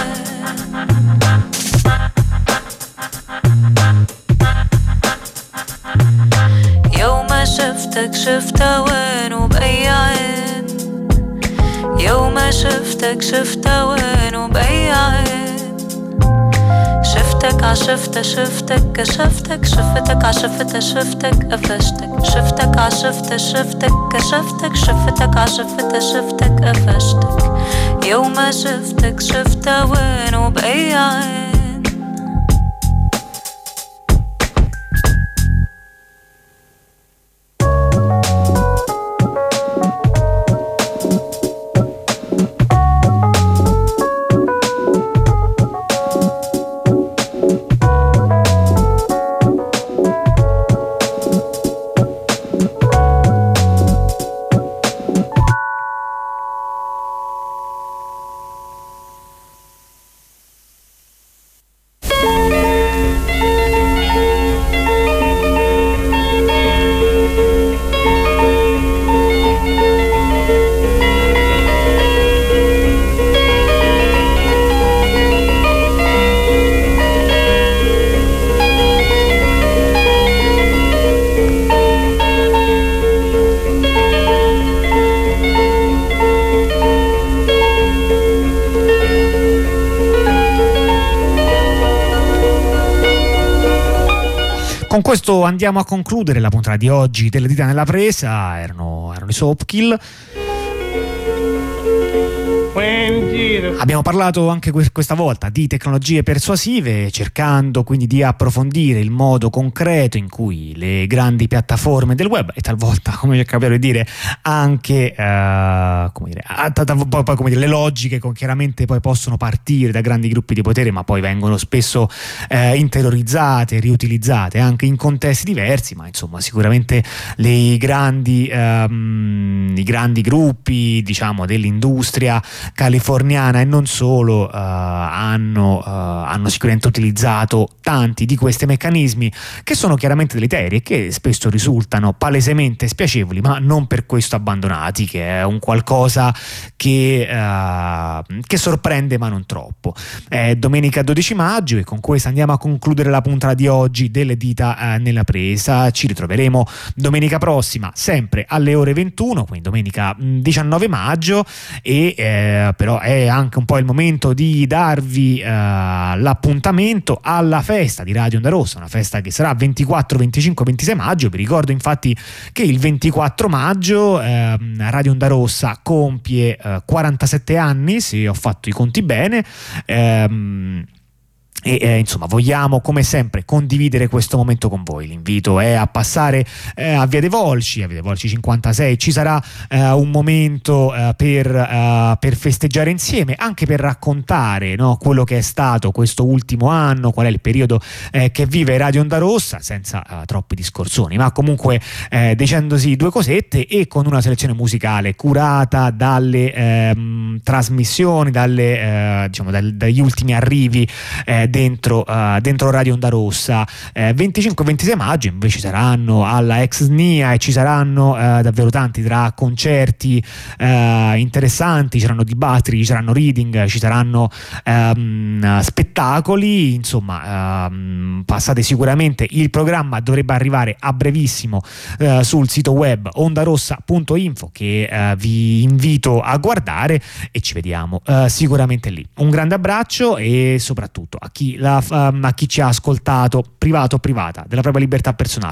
يوم شفتك شفتها وين وبأي عين يوم شفتك شفتها وين وبأي عين شفتك عشفتها شفتك كشفتك شفتك عشفتها شفتك قفشتك شفتك عشفتها شفتك كشفتك شفتك عشفتها شفتك قفشتك يوم شفتك شفتها وين وبأي عين Con questo andiamo a concludere la puntata di oggi delle dita nella presa. Erano i Soapkill. Abbiamo parlato anche questa volta di tecnologie persuasive, cercando quindi di approfondire il modo concreto in cui le grandi piattaforme del web e talvolta, come è capitato di dire, anche le logiche chiaramente poi possono partire da grandi gruppi di potere, ma poi vengono spesso interiorizzate, riutilizzate anche in contesti diversi, ma insomma sicuramente i grandi gruppi, diciamo, dell'industria californiana e non solo hanno sicuramente utilizzato tanti di questi meccanismi che sono chiaramente deleteri e che spesso risultano palesemente spiacevoli, ma non per questo abbandonati, che è un qualcosa che sorprende ma non troppo. È domenica 12 maggio e con questo andiamo a concludere la puntata di oggi delle dita nella presa. Ci ritroveremo domenica prossima sempre alle ore 21, quindi domenica 19 maggio e però è anche un po' il momento di darvi l'appuntamento alla festa di Radio Onda Rossa, una festa che sarà 24, 25, 26 maggio. Vi ricordo infatti che il 24 maggio Radio Onda Rossa compie 47 anni, se ho fatto i conti bene, e insomma vogliamo come sempre condividere questo momento con voi. L'invito è a passare a Via dei Volsci 56. Ci sarà un momento per festeggiare insieme, anche per raccontare, no, quello che è stato questo ultimo anno, qual è il periodo che vive Radio Onda Rossa, senza troppi discorsoni, ma comunque dicendosi due cosette e con una selezione musicale curata dalle trasmissioni, dagli ultimi arrivi dentro Radio Onda Rossa. 25-26 maggio invece saranno alla ex SNIA e ci saranno davvero tanti, tra concerti interessanti, ci saranno dibattiti, ci saranno reading, ci saranno spettacoli, insomma passate sicuramente. Il programma dovrebbe arrivare a brevissimo sul sito web ondarossa.info che vi invito a guardare e ci vediamo sicuramente lì. Un grande abbraccio e soprattutto a chi ci ha ascoltato privato o privata della propria libertà personale.